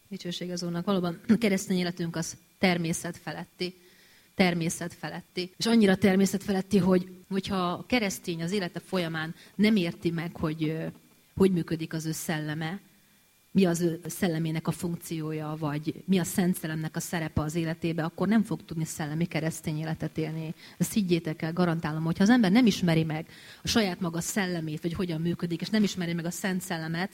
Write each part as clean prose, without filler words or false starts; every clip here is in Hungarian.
Dicsőség az Úrnak. Valóban a keresztény életünk az természet feletti. És annyira természet feletti, hogyha a keresztény az élete folyamán nem érti meg, hogy működik az ő szelleme, mi az ő szellemének a funkciója, vagy mi a Szent Szellemnek a szerepe az életébe, akkor nem fog tudni szellemi keresztény életet élni. Ezt higgyétek el, garantálom, hogyha az ember nem ismeri meg a saját maga szellemét, vagy hogyan működik, és nem ismeri meg a Szent Szellemet,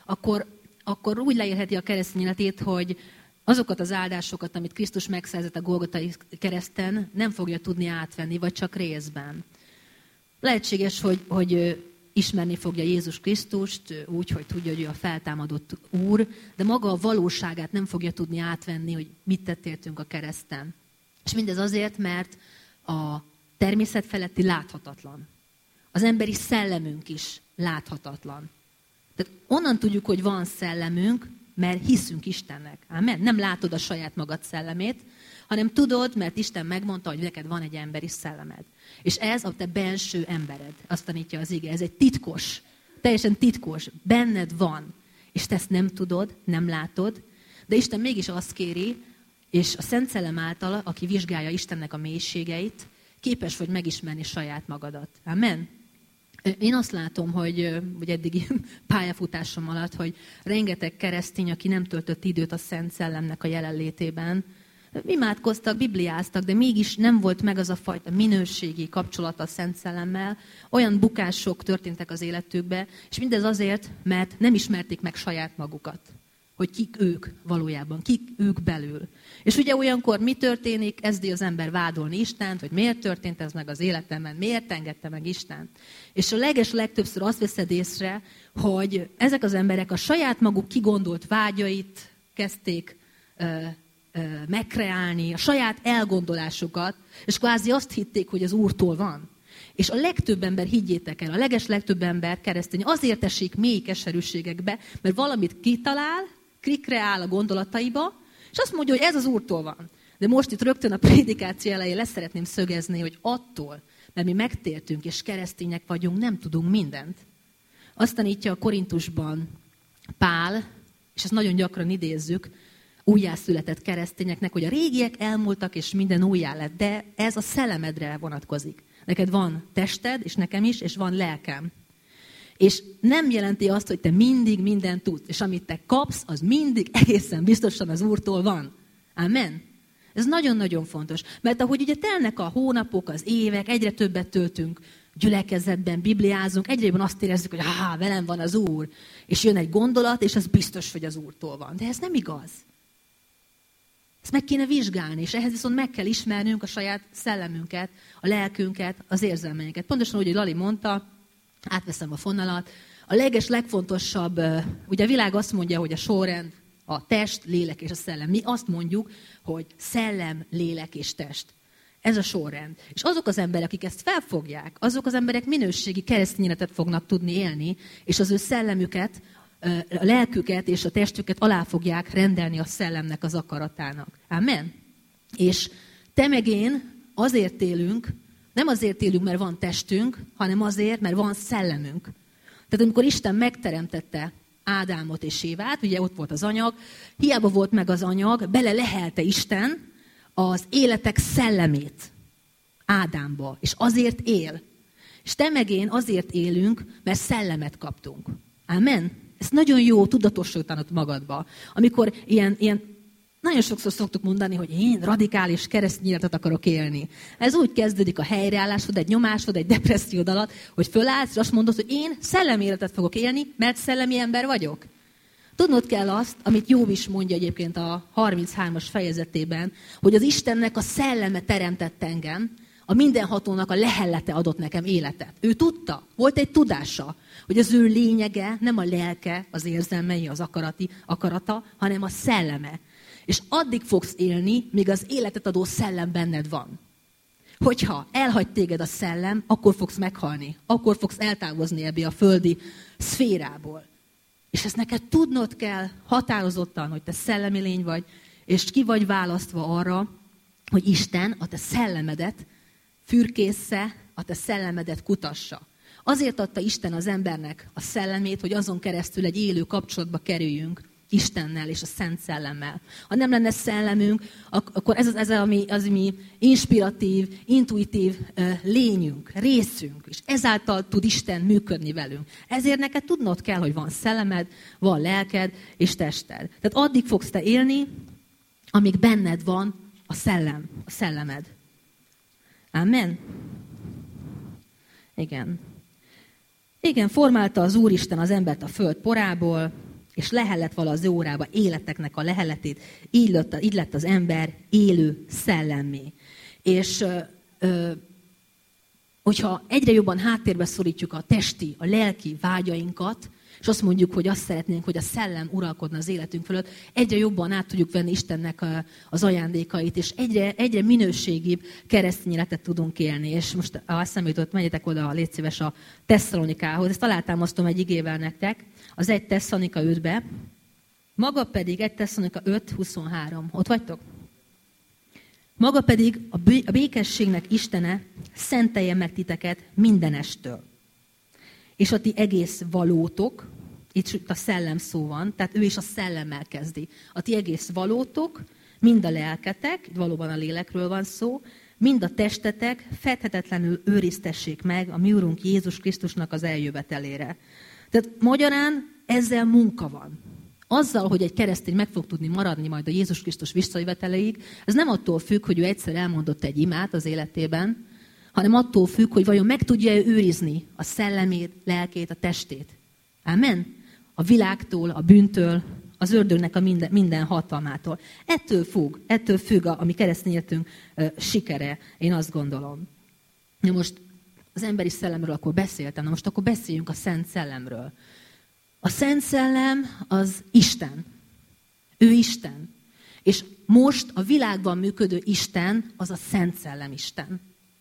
akkor úgy leélheti a keresztény életét, hogy azokat az áldásokat, amit Krisztus megszerzett a Golgotai kereszten, nem fogja tudni átvenni, vagy csak részben. Lehetséges, hogy ismerni fogja Jézus Krisztust, úgy, hogy tudja, hogy ő a feltámadott Úr, de maga a valóságát nem fogja tudni átvenni, hogy mit tett értünk a kereszten. És mindez azért, mert a természet feletti láthatatlan. Az emberi szellemünk is láthatatlan. Tehát onnan tudjuk, hogy van szellemünk, mert hiszünk Istennek. Amen? Nem látod a saját magad szellemét, hanem tudod, mert Isten megmondta, hogy neked van egy emberi szellemed. És ez a te benső embered, azt tanítja az ige. Ez egy titkos, teljesen titkos, benned van. És te ezt nem tudod, nem látod, de Isten mégis azt kéri, és a Szent Szellem által, aki vizsgálja Istennek a mélységeit, képes vagy megismerni saját magadat. Amen? Én azt látom, hogy eddigi pályafutásom alatt, hogy rengeteg keresztény, aki nem töltött időt a Szent Szellemnek a jelenlétében, imádkoztak, bibliáztak, de mégis nem volt meg az a fajta minőségi kapcsolat a Szent Szellemmel. Olyan bukások történtek az életükbe, és mindez azért, mert nem ismerték meg saját magukat. Hogy kik ők valójában, kik ők belül. És ugye olyankor mi történik? Kezdi az ember vádolni Istent, hogy miért történt ez meg az életemben, miért engedte meg Isten. És a legtöbbször azt veszed észre, hogy ezek az emberek a saját maguk kigondolt vágyait kezdték megkreálni, a saját elgondolásukat, és kvázi azt hitték, hogy az Úrtól van. És a legtöbb ember, higgyétek el, a legtöbb ember keresztény azért esik mély keserűségekbe, mert valamit kitalál, kikreál a gondolataiba, és azt mondja, hogy ez az Úrtól van. De most itt rögtön a prédikáció elején lesz szeretném szögezni, hogy attól, mert mi megtértünk és keresztények vagyunk, nem tudunk mindent. Azt tanítja a Korintusban Pál, és ezt nagyon gyakran idézzük, újjászületett keresztényeknek, hogy a régiek elmúltak, és minden újjá lett, de ez a szellemedre vonatkozik. Neked van tested, és nekem is, és van lelkem. És nem jelenti azt, hogy te mindig mindent tudsz, és amit te kapsz, az mindig egészen biztosan az Úrtól van. Amen. Ez nagyon-nagyon fontos. Mert ahogy ugye telnek a hónapok, az évek, egyre többet töltünk gyülekezetben, bibliázunk, egyre jobban azt érezzük, hogy velem van az Úr. És jön egy gondolat, és az biztos, hogy az Úrtól van. De ez nem igaz. Ezt meg kéne vizsgálni, és ehhez viszont meg kell ismernünk a saját szellemünket, a lelkünket, az érzelmeinket. Pontosan úgy, hogy Lali mondta, átveszem a fonalat, a legfontosabb, ugye a világ azt mondja, hogy a sorrend, a test, lélek és a szellem. Mi azt mondjuk, hogy szellem, lélek és test. Ez a sorrend. És azok az emberek, akik ezt felfogják, azok az emberek minőségi keresztény életet fognak tudni élni, és az ő szellemüket, a lelküket és a testüket alá fogják rendelni a szellemnek az akaratának. Amen? És te meg én azért élünk, nem azért élünk, mert van testünk, hanem azért, mert van szellemünk. Tehát amikor Isten megteremtette Ádámot és Évát, ugye ott volt az anyag, hiába volt meg az anyag, bele lehelte Isten az életek szellemét Ádámba, és azért él. És te meg én azért élünk, mert szellemet kaptunk. Amen? Ez nagyon jó tudatosítanod magadba. Amikor ilyen nagyon sokszor szoktuk mondani, hogy én radikális keresztény életet akarok élni. Ez úgy kezdődik a helyreállásod, egy nyomásod, egy depressziód alatt, hogy fölállsz, és azt mondod, hogy én szellemi életet fogok élni, mert szellemi ember vagyok. Tudnod kell azt, amit Jobb is mondja egyébként a 33-as fejezetében, hogy az Istennek a szelleme teremtett engem, a mindenhatónak a lehellete adott nekem életet. Ő tudta, volt egy tudása, hogy az ő lényege nem a lelke, az érzelmei, az akarata, hanem a szelleme. És addig fogsz élni, míg az életet adó szellem benned van. Hogyha elhagy téged a szellem, akkor fogsz meghalni. Akkor fogsz eltávozni ebből a földi szférából. És ezt neked tudnod kell határozottan, hogy te szellemi lény vagy, és ki vagy választva arra, hogy Isten a te szellemedet fürkészze, a te szellemedet kutassa. Azért adta Isten az embernek a szellemét, hogy azon keresztül egy élő kapcsolatba kerüljünk Istennel és a Szent Szellemmel. Ha nem lenne szellemünk, akkor ez az mi inspiratív, intuitív lényünk, részünk, és ezáltal tud Isten működni velünk. Ezért neked tudnod kell, hogy van szellemed, van lelked és tested. Tehát addig fogsz te élni, amíg benned van a szellemed. Amen. Igen, formálta az Úristen az embert a föld porából, és lehellett vala az ő órába életeknek a leheletét, így lett az ember élő szellemmé. És hogyha egyre jobban háttérbe szorítjuk a testi, a lelki vágyainkat, és azt mondjuk, hogy azt szeretnénk, hogy a szellem uralkodna az életünk fölött, egyre jobban át tudjuk venni Istennek az ajándékait, és egyre minőségibb keresztény életet tudunk élni. És most eszembe jutott, menjetek oda, légy szíves, a Tesszalonikához. Ezt alátámasztom egy igével nektek, az 1 Tesszalonika 5-be. Maga pedig 1 Tesszalonika 5:23. Ott vagytok? Maga pedig a békességnek Istene szentelje meg titeket mindenestől. És a ti egész valótok, itt a szellem szó van, tehát ő is a szellemmel kezdi. A ti egész valótok, mind a lelketek, valóban a lélekről van szó, mind a testetek fedhetetlenül őriztessék meg a mi Urunk Jézus Krisztusnak az eljövetelére. Tehát magyarán ezzel munka van. Azzal, hogy egy keresztény meg fog tudni maradni majd a Jézus Krisztus visszajöveteleig, ez nem attól függ, hogy ő egyszer elmondott egy imát az életében, hanem attól függ, hogy vajon meg tudja függőzni a szellemét, lelkét, a testét. Amen? A világtól, a bűntől, az ördögnek a minden hatalmától. Ettől függ a mi keresztény életünk sikere, én azt gondolom. Na most az emberi szellemről akkor beszéltem, na most akkor beszéljünk a Szent Szellemről. A Szent Szellem az Isten. Ő Isten. És most a világban működő Isten az a Szent Szellem Isten.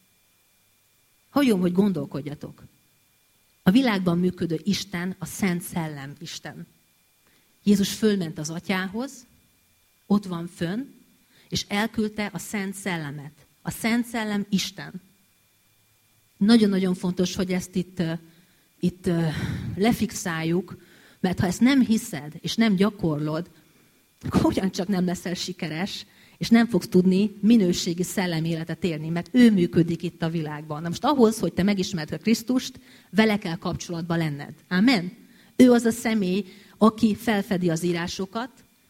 Hagyom, hogy gondolkodjatok. A világban működő Isten a Szent Szellem Isten. Jézus fölment az Atyához, ott van fönn, és elküldte a Szent Szellemet. A Szent Szellem Isten. Nagyon-nagyon fontos, hogy ezt itt lefixáljuk, mert ha ezt nem hiszed, és nem gyakorlod, akkor ugyancsak nem leszel sikeres, és nem fogsz tudni minőségi szellemi életet élni, mert ő működik itt a világban. Na most ahhoz, hogy te megismerd a Krisztust, vele kell kapcsolatban lenned. Amen? Ő az a személy, aki felfedi az írásokat.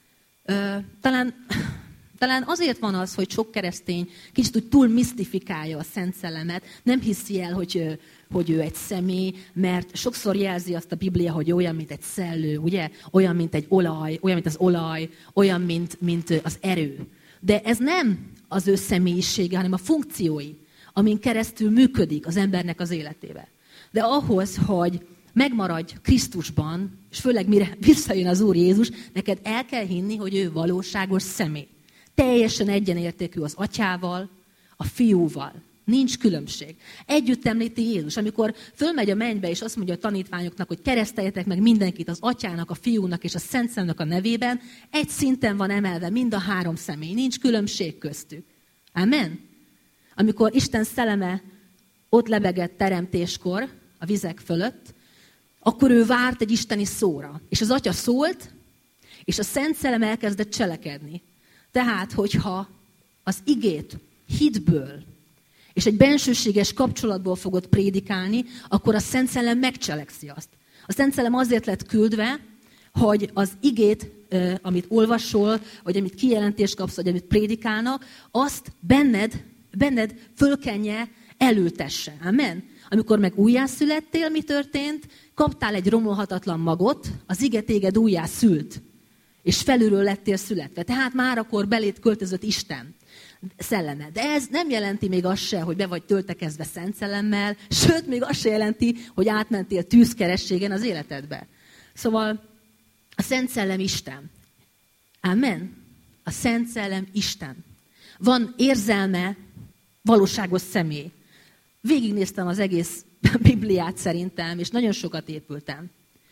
Talán azért van az, hogy sok keresztény kicsit úgy túl misztifikálja a Szent Szellemet, nem hiszi el, hogy ő egy személy, mert sokszor jelzi azt a Biblia, hogy olyan, mint egy szellő, ugye? Olyan, mint egy olaj, olyan, mint az olaj, olyan, mint az erő. De ez nem az ő személyisége, hanem a funkciói, amin keresztül működik az embernek az életébe. De ahhoz, hogy megmaradj Krisztusban, és főleg mire visszajön az Úr Jézus, neked el kell hinni, hogy ő valóságos személy. Teljesen egyenértékű az Atyával, a Fiúval. Nincs különbség. Együtt említi Jézus, amikor fölmegy a mennybe, és azt mondja a tanítványoknak, hogy kereszteljetek meg mindenkit az Atyának, a Fiúnak és a Szent Szellemnek a nevében, egy szinten van emelve mind a három személy. Nincs különbség köztük. Amen? Amikor Isten szelleme ott lebegett teremtéskor a vizek fölött, akkor ő várt egy isteni szóra. És az Atya szólt, és a Szent Szellem elkezdett cselekedni. Tehát, hogyha az igét hitből és egy bensőséges kapcsolatból fogod prédikálni, akkor a Szent Szellem megcselekszi azt. A Szent Szellem azért lett küldve, hogy az igét, amit olvasol, vagy amit kijelentést kapsz, vagy amit prédikálnak, azt benned fölkenje, elültesse. Amen? Amikor meg újjászülettél, mi történt? Kaptál egy romolhatatlan magot, az ige téged újjászült. És felülről lettél születve. Tehát már akkor beléd költözött Isten szelleme. De ez nem jelenti még azt se, hogy be vagy töltekezve Szent Szellemmel, sőt, még azt se jelenti, hogy átmentél tűzkerességen az életedbe. Szóval a Szent Szellem Isten. Amen? A Szent Szellem Isten. Van érzelme, valóságos személy. Végignéztem az egész Bibliát szerintem, és nagyon sokat épültem.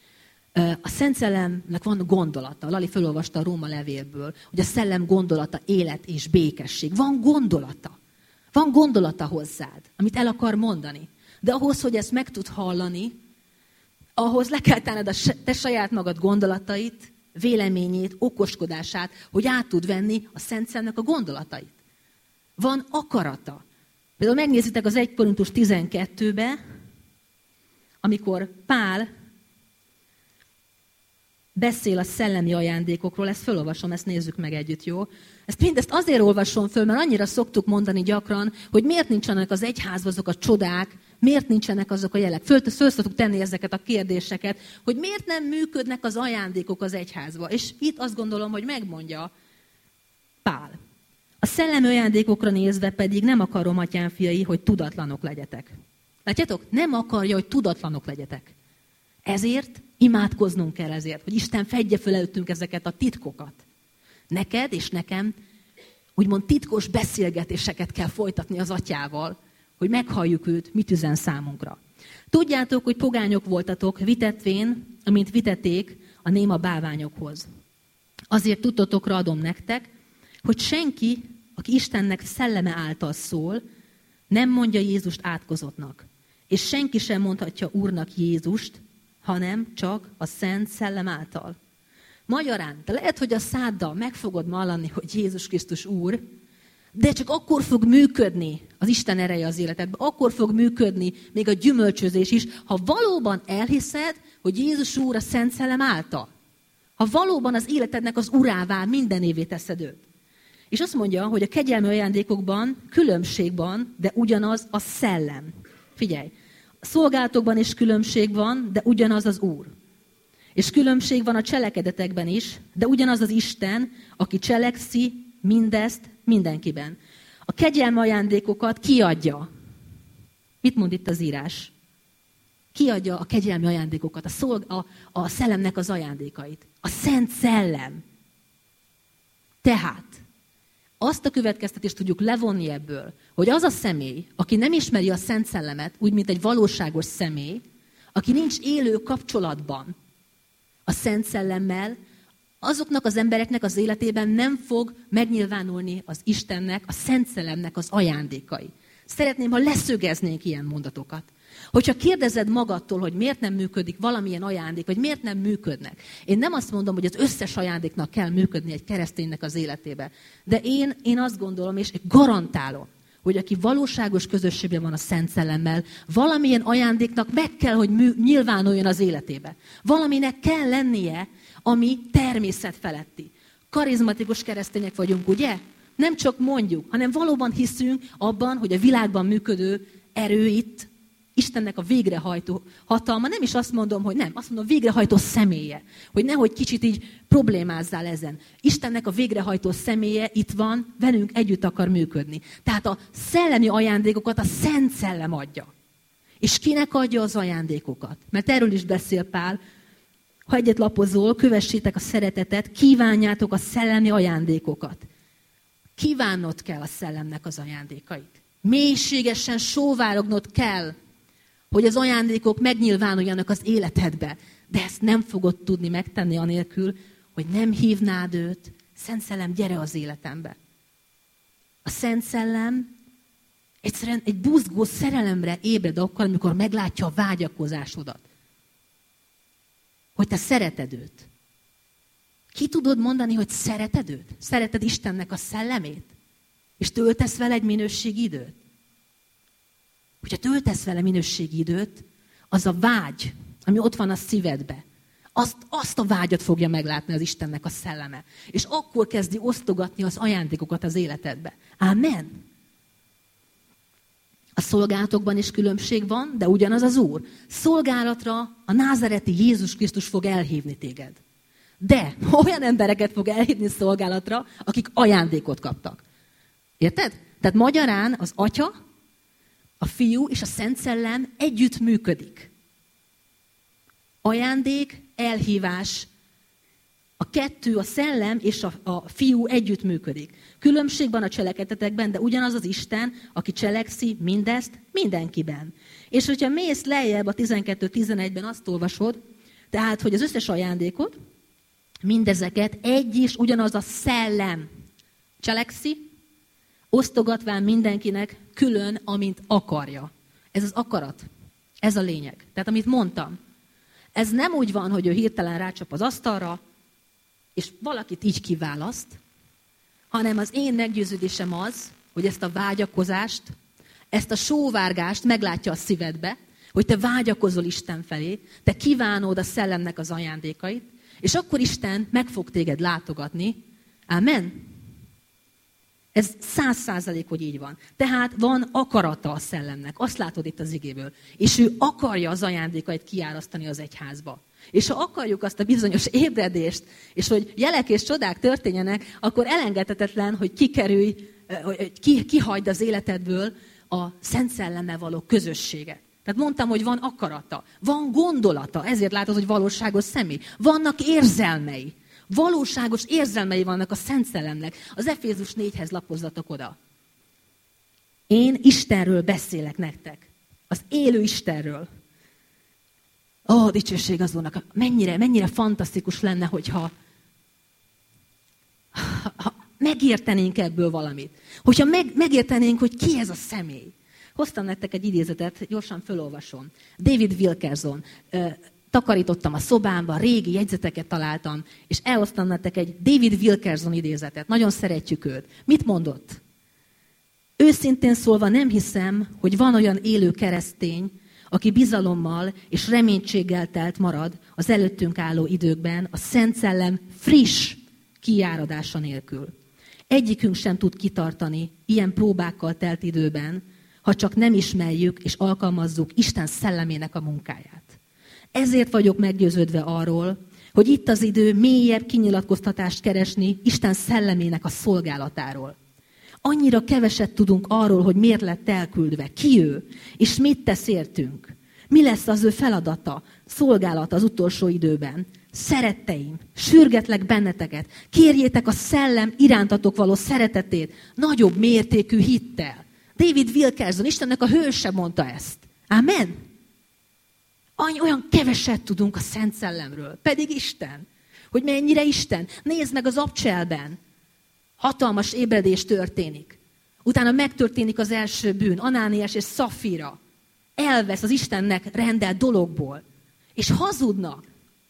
A Szent Szellemnek van gondolata. Lali felolvasta a Róma levélből, hogy a szellem gondolata élet és békesség. Van gondolata. Van gondolata hozzád, amit el akar mondani. De ahhoz, hogy ezt meg tud hallani, ahhoz le kell tenned a te saját magad gondolatait, véleményét, okoskodását, hogy át tud venni a Szent Szellemnek a gondolatait. Van akarata. Például megnézitek az 1 Korintus 12-be, amikor Pál beszél a szellemi ajándékokról, ezt felolvasom, ezt nézzük meg együtt, jó? Mindezt azért olvasom föl, mert annyira szoktuk mondani gyakran, hogy miért nincsenek az egyházban azok a csodák, miért nincsenek azok a jelek. Föl szoktuk tenni ezeket a kérdéseket, hogy miért nem működnek az ajándékok az egyházba. És itt azt gondolom, hogy megmondja Pál. A szellemi ajándékokra nézve pedig nem akarom, atyám fiai, hogy tudatlanok legyetek. Látjátok? Nem akarja, hogy tudatlanok legyetek. Ezért imádkoznunk kell ezért, hogy Isten fedje föl előttünk ezeket a titkokat. Neked és nekem úgymond titkos beszélgetéseket kell folytatni az atyával, hogy meghalljuk őt, mit üzen számunkra. Tudjátok, hogy pogányok voltatok, vitetvén, amint vitették a néma bálványokhoz. Azért tudtotokra adom nektek, hogy senki, aki Istennek szelleme által szól, nem mondja Jézust átkozottnak. És senki sem mondhatja Úrnak Jézust, hanem csak a Szent Szellem által. Magyarán, de lehet, hogy a száddal meg fogod vallani, hogy Jézus Krisztus Úr, de csak akkor fog működni az Isten ereje az életedben, akkor fog működni még a gyümölcsözés is, ha valóban elhiszed, hogy Jézus Úr a Szent Szellem által. Ha valóban az életednek az urává mindenévé teszed őt. És azt mondja, hogy a kegyelmi ajándékokban különbség van, de ugyanaz a szellem. Figyelj, a szolgálatokban is különbség van, de ugyanaz az Úr. És különbség van a cselekedetekben is, de ugyanaz az Isten, aki cselekszi mindezt mindenkiben. A kegyelmi ajándékokat kiadja. Mit mond itt az írás? Kiadja a kegyelmi ajándékokat, a szellemnek az ajándékait. A Szent Szellem. Tehát azt a következtetést tudjuk levonni ebből, hogy az a személy, aki nem ismeri a Szent Szellemet, úgy, mint egy valóságos személy, aki nincs élő kapcsolatban a Szent Szellemmel, azoknak az embereknek az életében nem fog megnyilvánulni az Istennek, a Szent Szellemnek az ajándékai. Szeretném, ha leszögeznénk ilyen mondatokat. Hogyha kérdezed magadtól, hogy miért nem működik valamilyen ajándék, vagy miért nem működnek. Én nem azt mondom, hogy az összes ajándéknak kell működni egy kereszténynek az életébe. De én azt gondolom, és garantálom, hogy aki valóságos közösségben van a Szent Szellemmel, valamilyen ajándéknak meg kell, hogy nyilvánuljon az életébe. Valaminek kell lennie, ami természetfeletti. Karizmatikus keresztények vagyunk, ugye? Nem csak mondjuk, hanem valóban hiszünk abban, hogy a világban működő erő itt, Istennek a végrehajtó hatalma, nem is azt mondom, hogy nem, azt mondom, végrehajtó személye. Hogy nehogy kicsit így problémázzál ezen. Istennek a végrehajtó személye itt van, velünk együtt akar működni. Tehát a szellemi ajándékokat a Szent Szellem adja. És kinek adja az ajándékokat? Mert erről is beszél Pál. Ha egyet lapozol, kövessétek a szeretetet, kívánjátok a szellemi ajándékokat. Kívánnod kell a szellemnek az ajándékait. Mélységesen sóvárognod kell, hogy az ajándékok megnyilvánuljanak az életedbe. De ezt nem fogod tudni megtenni anélkül, hogy nem hívnád őt, Szent Szellem, gyere az életembe. A Szent Szellem egyszerűen egy buzgó szerelemre ébred akkor, amikor meglátja a vágyakozásodat. Hogy te szereted őt. Ki tudod mondani, hogy szereted őt? Szereted Istennek a szellemét? És töltesz vele egy minőségi időt? Hogyha töltesz vele minőségi időt, az a vágy, ami ott van a szívedbe, azt a vágyat fogja meglátni az Istennek a szelleme. És akkor kezdi osztogatni az ajándékokat az életedbe. Ámen. A szolgálatokban is különbség van, de ugyanaz az Úr. Szolgálatra a názareti Jézus Krisztus fog elhívni téged. De olyan embereket fog elhívni szolgálatra, akik ajándékot kaptak. Érted? Tehát magyarán az Atya, a Fiú és a Szent Szellem együtt működik. Ajándék, elhívás, a kettő, a Szellem és a Fiú együtt működik. Különbség van a cselekedetekben, de ugyanaz az Isten, aki cselekszi mindezt mindenkiben. És hogyha mész lejjebb a 12-11-ben, azt olvasod, tehát, hogy az összes ajándékot, mindezeket egy is ugyanaz a Szellem cselekszi, osztogatván mindenkinek külön, amint akarja. Ez az akarat. Ez a lényeg. Tehát, amit mondtam. Ez nem úgy van, hogy ő hirtelen rácsap az asztalra, és valakit így kiválaszt, hanem az én meggyőződésem az, hogy ezt a vágyakozást, ezt a sóvárgást meglátja a szívedbe, hogy te vágyakozol Isten felé, te kívánod a szellemnek az ajándékait, és akkor Isten meg fog téged látogatni. Amen. Ez 100%, hogy így van. Tehát van akarata a szellemnek, azt látod itt az igéből. És ő akarja az ajándékait kiárasztani az egyházba. És ha akarjuk azt a bizonyos ébredést, és hogy jelek és csodák történjenek, akkor elengedhetetlen, hogy kikerülj, hogy kihagyd az életedből a Szent Szellemmel való közösséget. Tehát mondtam, hogy van akarata, van gondolata, ezért látod, hogy valóságos személy. Vannak érzelmei. Valóságos érzelmei vannak a Szent Szellemnek. Az Efézus 4-hez lapozzatok oda. Én Istenről beszélek nektek. Az élő Istenről. Ó, dicsőség az Úrnak. Mennyire fantasztikus lenne, hogyha megértenénk ebből valamit. Hogyha megértenénk, hogy ki ez a személy. Hoztam nektek egy idézetet, gyorsan felolvasom. David Wilkerson. Takarítottam a szobámba, régi jegyzeteket találtam, és elhoztam nektek egy David Wilkerson idézetet. Nagyon szeretjük őt. Mit mondott? Őszintén szólva nem hiszem, hogy van olyan élő keresztény, aki bizalommal és reménységgel telt marad az előttünk álló időkben a Szent Szellem friss kiáradása nélkül. Egyikünk sem tud kitartani ilyen próbákkal telt időben, ha csak nem ismerjük és alkalmazzuk Isten szellemének a munkáját. Ezért vagyok meggyőződve arról, hogy itt az idő mélyebb kinyilatkoztatást keresni Isten szellemének a szolgálatáról. Annyira keveset tudunk arról, hogy miért lett elküldve, ki ő, és mit tesz értünk. Mi lesz az ő feladata, szolgálata az utolsó időben. Szeretteim, sürgetlek benneteket, kérjétek a szellem irántatok való szeretetét, nagyobb mértékű hittel. David Wilkerson, Istennek a hőse mondta ezt. Amen. Olyan keveset tudunk a Szent Szellemről, pedig Isten. Hogy mennyire Isten. Nézd meg az Abcselben. Hatalmas ébredés történik. Utána megtörténik az első bűn, Anániás és Szafira. Elvesz az Istennek rendelt dologból. És hazudnak.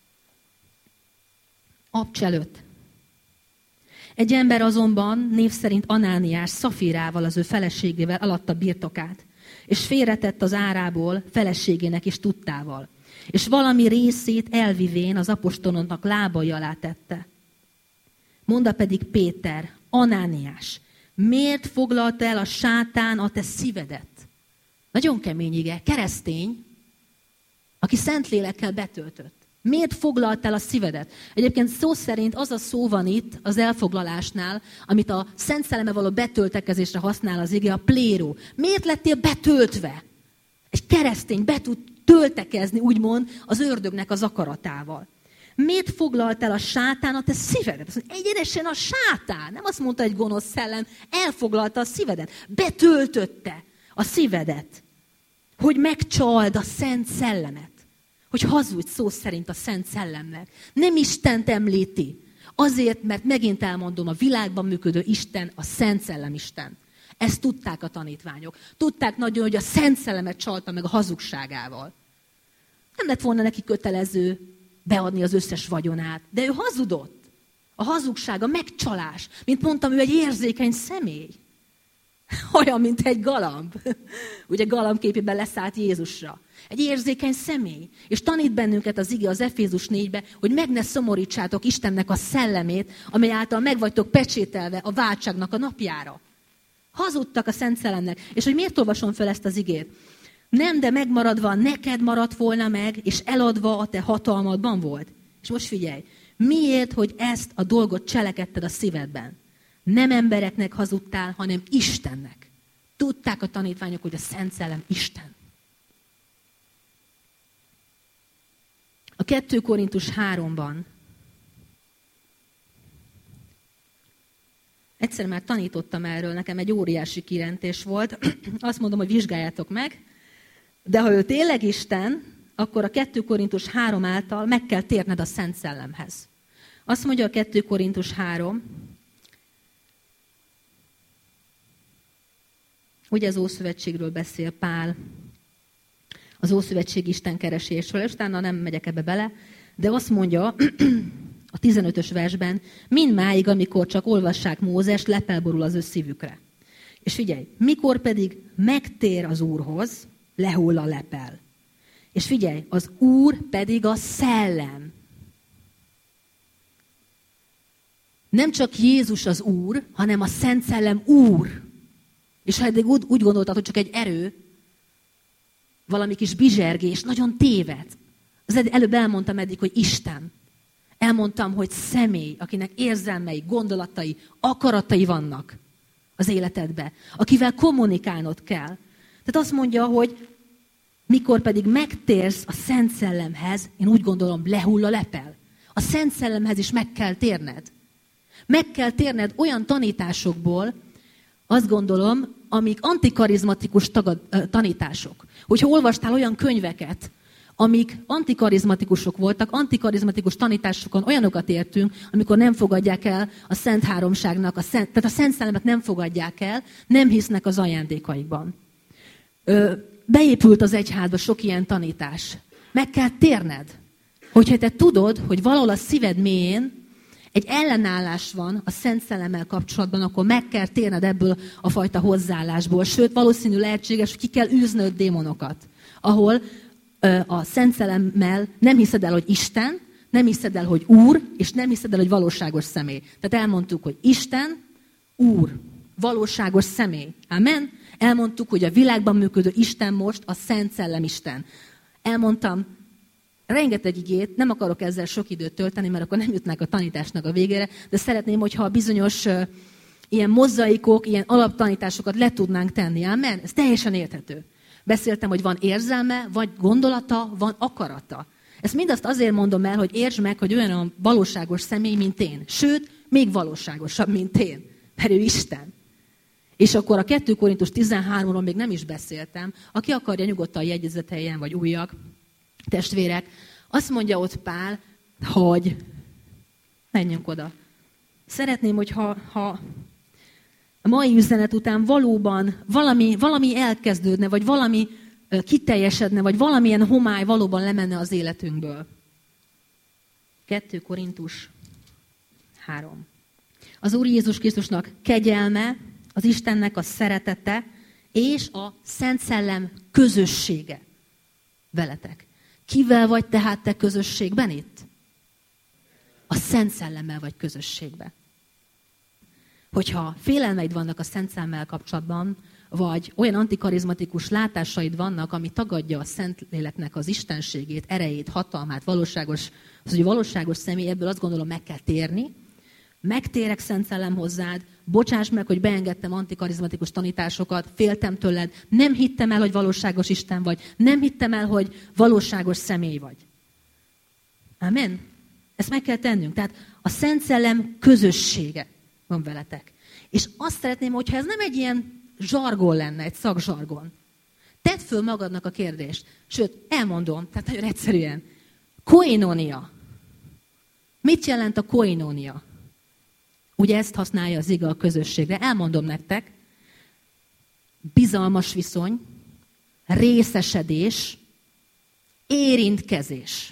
Abcsel 5. Egy ember azonban név szerint Anániás Szafirával, az ő feleségével eladta birtokát, és félretett az árából feleségének is tudtával, és valami részét elvivén az apostoloknak lábai alá tette. Mondta pedig Péter, Anániás, miért foglalta el a sátán a te szívedet? Nagyon kemény ige, keresztény, aki Szentlélekkel betöltött. Miért foglalt el a szívedet? Egyébként szó szerint az a szó van itt az elfoglalásnál, amit a Szent Szellemmel való betöltekezésre használ az ige, a pléró. Miért lettél betöltve? Egy keresztény be tud töltekezni, úgymond, az ördögnek az akaratával. Miért foglalt el a sátán a te szívedet? Azt mondja, egyenesen a sátán, nem azt mondta egy gonosz szellem, elfoglalta a szívedet, betöltötte a szívedet, hogy megcsald a Szent Szellemet. Hogy hazudj szó szerint a Szent Szellemnek. Nem Istent említi. Azért, mert megint elmondom, a világban működő Isten a Szent Szellem Isten. Ezt tudták a tanítványok. Tudták nagyon, hogy a Szent Szellemet csalta meg a hazugságával. Nem lett volna neki kötelező beadni az összes vagyonát, de ő hazudott. A hazugság, a megcsalás. Mint mondtam, ő egy érzékeny személy. Olyan, mint egy galamb. Ugye galambképében leszállt Jézusra. Egy érzékeny személy. És tanít bennünket az ige az Efézus 4-be, hogy meg ne szomorítsátok Istennek a szellemét, amely által meg vagytok pecsételve a váltságnak a napjára. Hazudtak a Szent Szellemnek. És hogy miért olvasom fel ezt az igét? Nem, de megmaradva neked maradt volna meg, és eladva a te hatalmadban volt. És most figyelj, miért, hogy ezt a dolgot cselekedted a szívedben? Nem embereknek hazudtál, hanem Istennek. Tudták a tanítványok, hogy a Szent Szellem Isten. A 2 Korintus 3-ban egyszer már tanítottam erről, nekem egy óriási kirentés volt. Azt mondom, hogy vizsgáljátok meg, de ha ő tényleg Isten, akkor a 2 Korintus 3 által meg kell térned a Szent Szellemhez. Azt mondja a 2 Korintus 3, ugye az Ószövetségről beszél Pál, az Ószövetség Isten keresésről, és utána nem megyek ebbe bele, de azt mondja a 15-ös versben, mindmáig, amikor csak olvassák Mózest, lepel borul az ő szívükre. És figyelj, mikor pedig megtér az Úrhoz, lehull a lepel. És figyelj, az Úr pedig a szellem. Nem csak Jézus az Úr, hanem a Szent Szellem Úr. És ha eddig úgy gondoltad, hogy csak egy erő, valami kis bizsergés, nagyon téved. Előbb elmondtam eddig, hogy Isten. Elmondtam, hogy személy, akinek érzelmei, gondolatai, akaratai vannak az életedbe, akivel kommunikálnod kell. Tehát azt mondja, hogy mikor pedig megtérsz a Szent Szellemhez, én úgy gondolom, lehull a lepel. A Szent Szellemhez is meg kell térned. Meg kell térned olyan tanításokból, azt gondolom, amik antikarizmatikus tanítások. Hogyha olvastál olyan könyveket, amik antikarizmatikusok voltak, antikarizmatikus tanításokon olyanokat értünk, amikor nem fogadják el a Szent Háromságnak, tehát a Szent Szellemet nem fogadják el, nem hisznek az ajándékaikban. Beépült az egyházba sok ilyen tanítás. Meg kell térned, hogyha te tudod, hogy valahol a szíved mélyén egy ellenállás van a Szent Szellemmel kapcsolatban, akkor meg kell térned ebből a fajta hozzáállásból. Sőt, valószínű lehetséges, hogy ki kell űznöd démonokat, ahol a Szent Szellemmel nem hiszed el, hogy Isten, nem hiszed el, hogy Úr, és nem hiszed el, hogy valóságos személy. Tehát elmondtuk, hogy Isten, Úr, valóságos személy. Amen? Elmondtuk, hogy a világban működő Isten most a Szent Szellem Isten. Elmondtam rengeteg igét, nem akarok ezzel sok időt tölteni, mert akkor nem jutnák a tanításnak a végére, de szeretném, hogyha a bizonyos ilyen mozaikok, ilyen alaptanításokat le tudnánk tenni. Amen? Ez teljesen érthető. Beszéltem, hogy van érzelme, vagy gondolata, van akarata. Ezt mindazt azért mondom el, hogy értsd meg, hogy olyan a valóságos személy, mint én. Sőt, még valóságosabb, mint én. Mert ő Isten. És akkor a 2 Korintus 13-ról még nem is beszéltem. Aki akarja, nyugodtan jegyezeteljen, vagy újak, testvérek. Azt mondja ott Pál, hogy menjünk oda. Szeretném, hogyha a mai üzenet után valóban valami elkezdődne, vagy valami kiteljesedne, vagy valamilyen homály valóban lemenne az életünkből. 2 Korintus 3. Az Úr Jézus Krisztusnak kegyelme, az Istennek a szeretete, és a Szent Szellem közössége veletek. Kivel vagy tehát te közösségben itt? A Szent Szellemmel vagy közösségben. Hogyha félelmeid vannak a Szent Szellemmel kapcsolatban, vagy olyan antikarizmatikus látásaid vannak, ami tagadja a Szentléleknek az istenségét, erejét, hatalmát, valóságos személy, ebből azt gondolom meg kell térni. Megtérek Szent Szellem hozzád, bocsáss meg, hogy beengedtem antikarizmatikus tanításokat, féltem tőled, nem hittem el, hogy valóságos Isten vagy, nem hittem el, hogy valóságos személy vagy. Amen? Ezt meg kell tennünk. Tehát a Szent Szellem közössége van veletek. És azt szeretném, hogyha ez nem egy ilyen zsargon lenne, egy szakzsargon. Tedd föl magadnak a kérdést. Sőt, elmondom, tehát nagyon egyszerűen. Koinónia. Mit jelent a koinónia? Ugye ezt használja az ige a közösségre. Elmondom nektek. Bizalmas viszony, részesedés, érintkezés.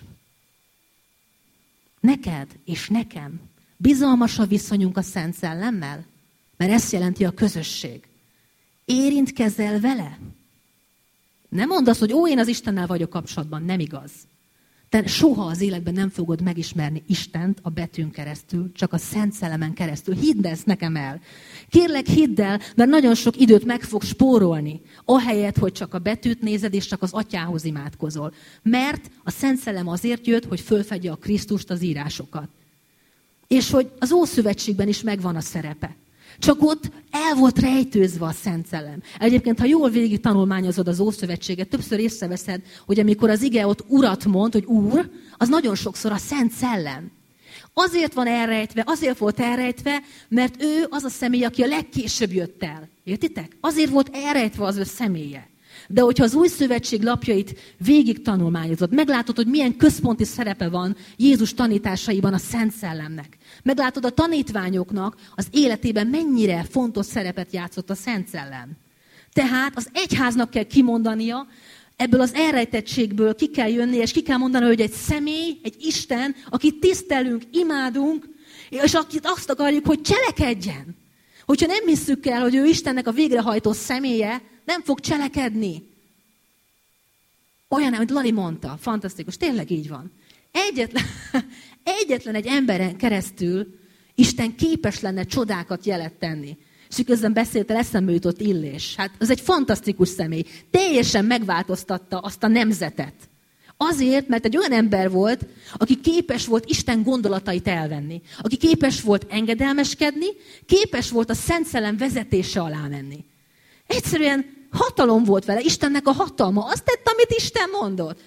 Neked és nekem bizalmas a viszonyunk a Szent Szellemmel? Mert ezt jelenti a közösség. Érintkezel vele? Nem mondd azt, hogy én az Istennel vagyok kapcsolatban. Nem igaz. Te soha az életben nem fogod megismerni Istent a betűn keresztül, csak a Szent Szellemen keresztül. Hidd ezt nekem el. Kérlek, hidd el, mert nagyon sok időt meg fog spórolni, ahelyett, hogy csak a betűt nézed, és csak az Atyához imádkozol. Mert a Szent Szellem azért jött, hogy fölfedje a Krisztust, az írásokat. És hogy az Ószövetségben is megvan a szerepe. Csak ott el volt rejtőzve a Szent Szellem. Egyébként, ha jól végig tanulmányozod az Ószövetséget, többször észreveszed, hogy amikor az ige ott Urat mond, hogy Úr, az nagyon sokszor a Szent Szellem. Azért van elrejtve, azért volt elrejtve, mert ő az a személy, aki a legkésőbb jött el. Értitek? Azért volt elrejtve az ő személye. De hogyha az Új Szövetség lapjait végig tanulmányozod, meglátod, hogy milyen központi szerepe van Jézus tanításaiban a Szent Szellemnek. Meglátod a tanítványoknak az életében mennyire fontos szerepet játszott a Szent Szellem. Tehát az egyháznak kell kimondania, Ebből az elrejtettségből ki kell jönni, és ki kell mondani, hogy egy személy, egy Isten, akit tisztelünk, imádunk, és akit azt akarjuk, hogy cselekedjen. Hogyha nem hisszük el, hogy ő Istennek a végrehajtó személye, nem fog cselekedni. Olyan, amit Lali mondta, fantasztikus, tényleg így van. Egyetlen egy emberen keresztül Isten képes lenne csodákat jelet tenni. És közben beszéltel, eszembe jutott Illés. Hát ez egy fantasztikus személy. Teljesen megváltoztatta azt a nemzetet. Azért, mert egy olyan ember volt, aki képes volt Isten gondolatait elvenni. Aki képes volt engedelmeskedni, képes volt a Szent Szellem vezetése alá menni. Egyszerűen hatalom volt vele, Istennek a hatalma. Azt tett, amit Isten mondott.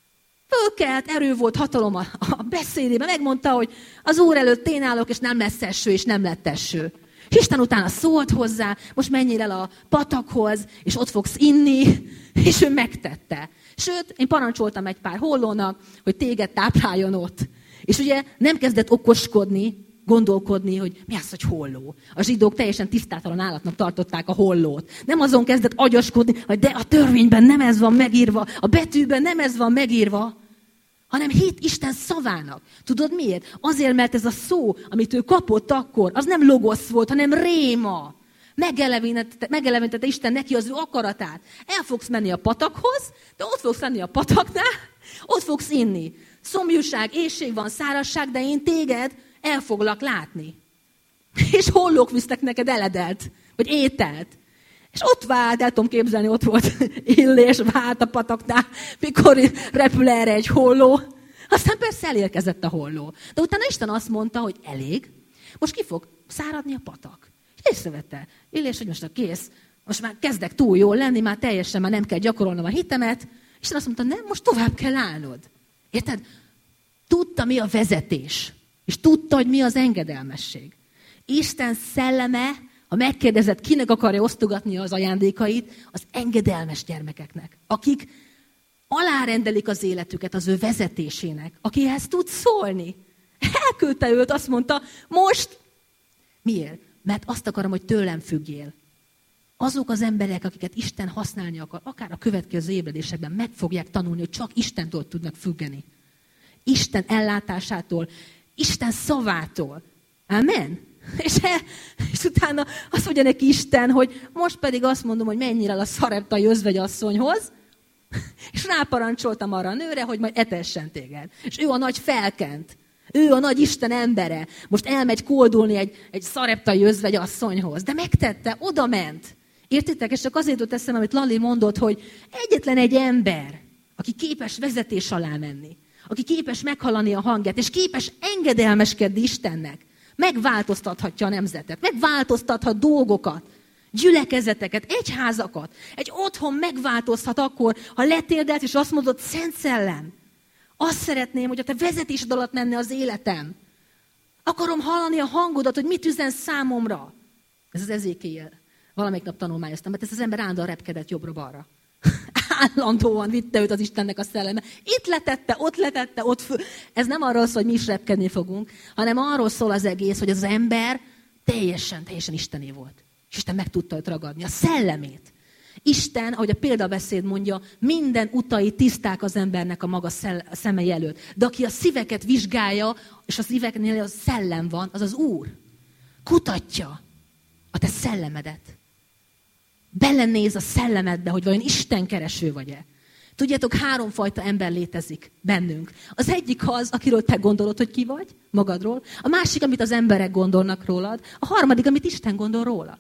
Fölkelt, erő volt, hatalom a beszédében. Megmondta, hogy az Úr előtt én állok, és nem lesz eső, és nem lett eső. És Isten utána szólt hozzá, most menjél el a patakhoz, és ott fogsz inni, és ő megtette. Sőt, én parancsoltam egy pár hollónak, hogy téged tápláljon ott. És ugye nem kezdett okoskodni, gondolkodni, hogy mi az, hogy holló. A zsidók teljesen tisztátalan állatnak tartották a hollót. Nem azon kezdett agyaskodni, hogy de a törvényben nem ez van megírva, a betűben nem ez van megírva, hanem hit Isten szavának. Tudod miért? Azért, mert ez a szó, amit ő kapott akkor, az nem logosz volt, hanem réma. Megelevenítette Isten neki az ő akaratát. El fogsz menni a patakhoz, de ott fogsz lenni a pataknál, ott fogsz inni. Szomjúság, éhség van, szárazság, de én téged el foglak látni. És hollók visznek neked eledelt, vagy ételt. És ott vált, el tudom képzelni, ott volt Illés, vált a pataknál, mikor repül erre egy holló. Aztán persze elérkezett a holló. De utána Isten azt mondta, hogy elég, most ki fog száradni a patak. És észrevette Illés, hogy most a kész, most már kezdek túl jól lenni, már teljesen már nem kell gyakorolnom a hitemet. Isten azt mondta, nem, most tovább kell állnod. Érted? Tudta, mi a vezetés. És tudta, hogy mi az engedelmesség. Isten szelleme, ha megkérdezett, kinek akarja osztogatni az ajándékait, az engedelmes gyermekeknek, akik alárendelik az életüket az ő vezetésének, akihez tud szólni. Elküldte őt, azt mondta, most miért? Mert azt akarom, hogy tőlem függjél. Azok az emberek, akiket Isten használni akar, akár a következő ébredésekben meg fogják tanulni, hogy csak Istentől tudnak függeni. Isten ellátásától, Isten szavától. Amen? És utána azt mondja neki Isten, hogy most pedig azt mondom, hogy menjél el a szareptai özvegyasszonyhoz, és ráparancsoltam arra a nőre, hogy majd etessen téged. És ő a nagy felkent. Ő a nagy Isten embere. Most elmegy koldulni egy szareptai özvegyasszonyhoz. De megtette, oda ment. Értitek? És csak azért teszem, amit Lali mondott, hogy egyetlen egy ember, aki képes vezetés alá menni, aki képes meghallani a hangját, és képes engedelmeskedni Istennek, megváltoztathatja a nemzetet, megváltoztathat dolgokat, gyülekezeteket, egyházakat. Egy otthon megváltozhat akkor, ha letérdelt, és azt mondod, Szent Szellem, azt szeretném, hogy a te vezetésed alatt menne az életem. Akarom hallani a hangodat, hogy mit üzensz számomra. Ez az Ezékiel. Valamelyik nap tanulmányoztam, mert ez az ember állandóan repkedett jobbra-balra. Állandóan vitte őt az Istennek a szelleme. Itt letette, ott föl. Ez nem arról szól, hogy mi is repkedni fogunk, hanem arról szól az egész, hogy az ember teljesen Istené volt. És Isten meg tudta őt ragadni, a szellemét. Isten, ahogy a példabeszéd mondja, minden utai tiszták az embernek a maga szemei előtt. De aki a szíveket vizsgálja, és a szíveknél a szellem van, az az Úr. Kutatja a te szellemedet. Belenéz a szellemedbe, hogy vajon Isten kereső vagy-e. Tudjátok, 3 fajta ember létezik bennünk. Az egyik az, akiről te gondolod, hogy ki vagy, magadról. A másik, amit az emberek gondolnak rólad. A harmadik, amit Isten gondol rólad.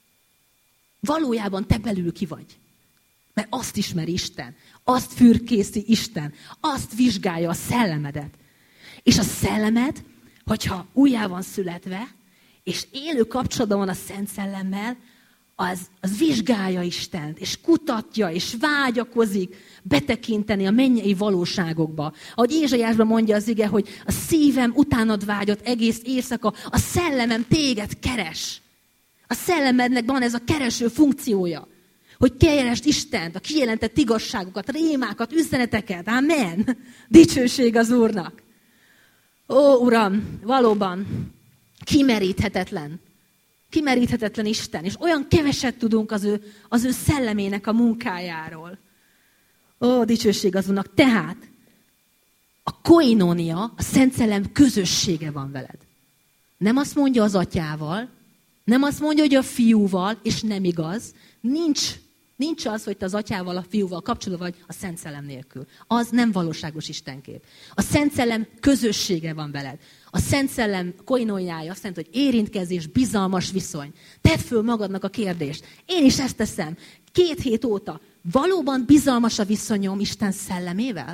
Valójában te belül ki vagy. Mert azt ismeri Isten. Azt fürkészi Isten. Azt vizsgálja a szellemedet. És a szellemed, hogyha újjá van születve, és élő kapcsolatban van a Szent Szellemmel, az vizsgálja Istent, és kutatja, és vágyakozik betekinteni a mennyei valóságokba. Ahogy Ézsaiásban mondja az ige, hogy a szívem utánad vágyott egész éjszaka, a szellemem téged keres. A szellemednek van ez a kereső funkciója, hogy keresd Istent, a kijelentett igazságokat, rémákat, üzeneteket. Amen. Dicsőség az Úrnak. Ó, Uram, valóban kimeríthetetlen Isten, és olyan keveset tudunk az ő szellemének a munkájáról. Ó, dicsőség az Úrnak. Tehát a koinónia, a Szent Szellem közössége van veled. Nem azt mondja az atyával, nem azt mondja, hogy a fiúval, és nem igaz. Nincs az, hogy te az atyával, a fiúval kapcsolatban vagy a Szent Szellem nélkül. Az nem valóságos istenkép. A Szent Szellem közössége van veled. A Szent Szellem koinóniája azt jelenti, hogy érintkezés, bizalmas viszony. Tedd föl magadnak a kérdést. Én is ezt teszem. 2 hét óta. Valóban bizalmas a viszonyom Isten szellemével?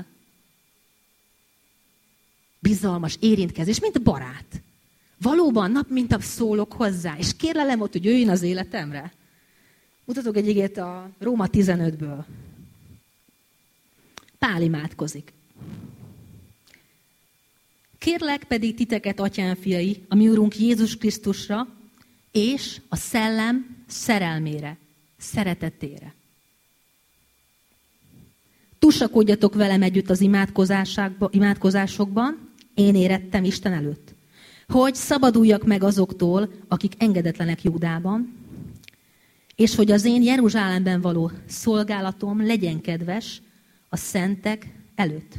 Bizalmas érintkezés, mint a barát. Valóban nap mint nap szólok hozzá, és kérlelem ott, hogy jöjjön az életemre. Mutatok egy igét a Róma 15-ből. Pál imádkozik. Kérlek pedig titeket, atyám fiai, a mi Urunk Jézus Krisztusra, és a szellem szerelmére, szeretetére. Tusakodjatok velem együtt az imádkozásokban, én érettem Isten előtt, hogy szabaduljak meg azoktól, akik engedetlenek Júdában, és hogy az én Jeruzsálemben való szolgálatom legyen kedves a szentek előtt.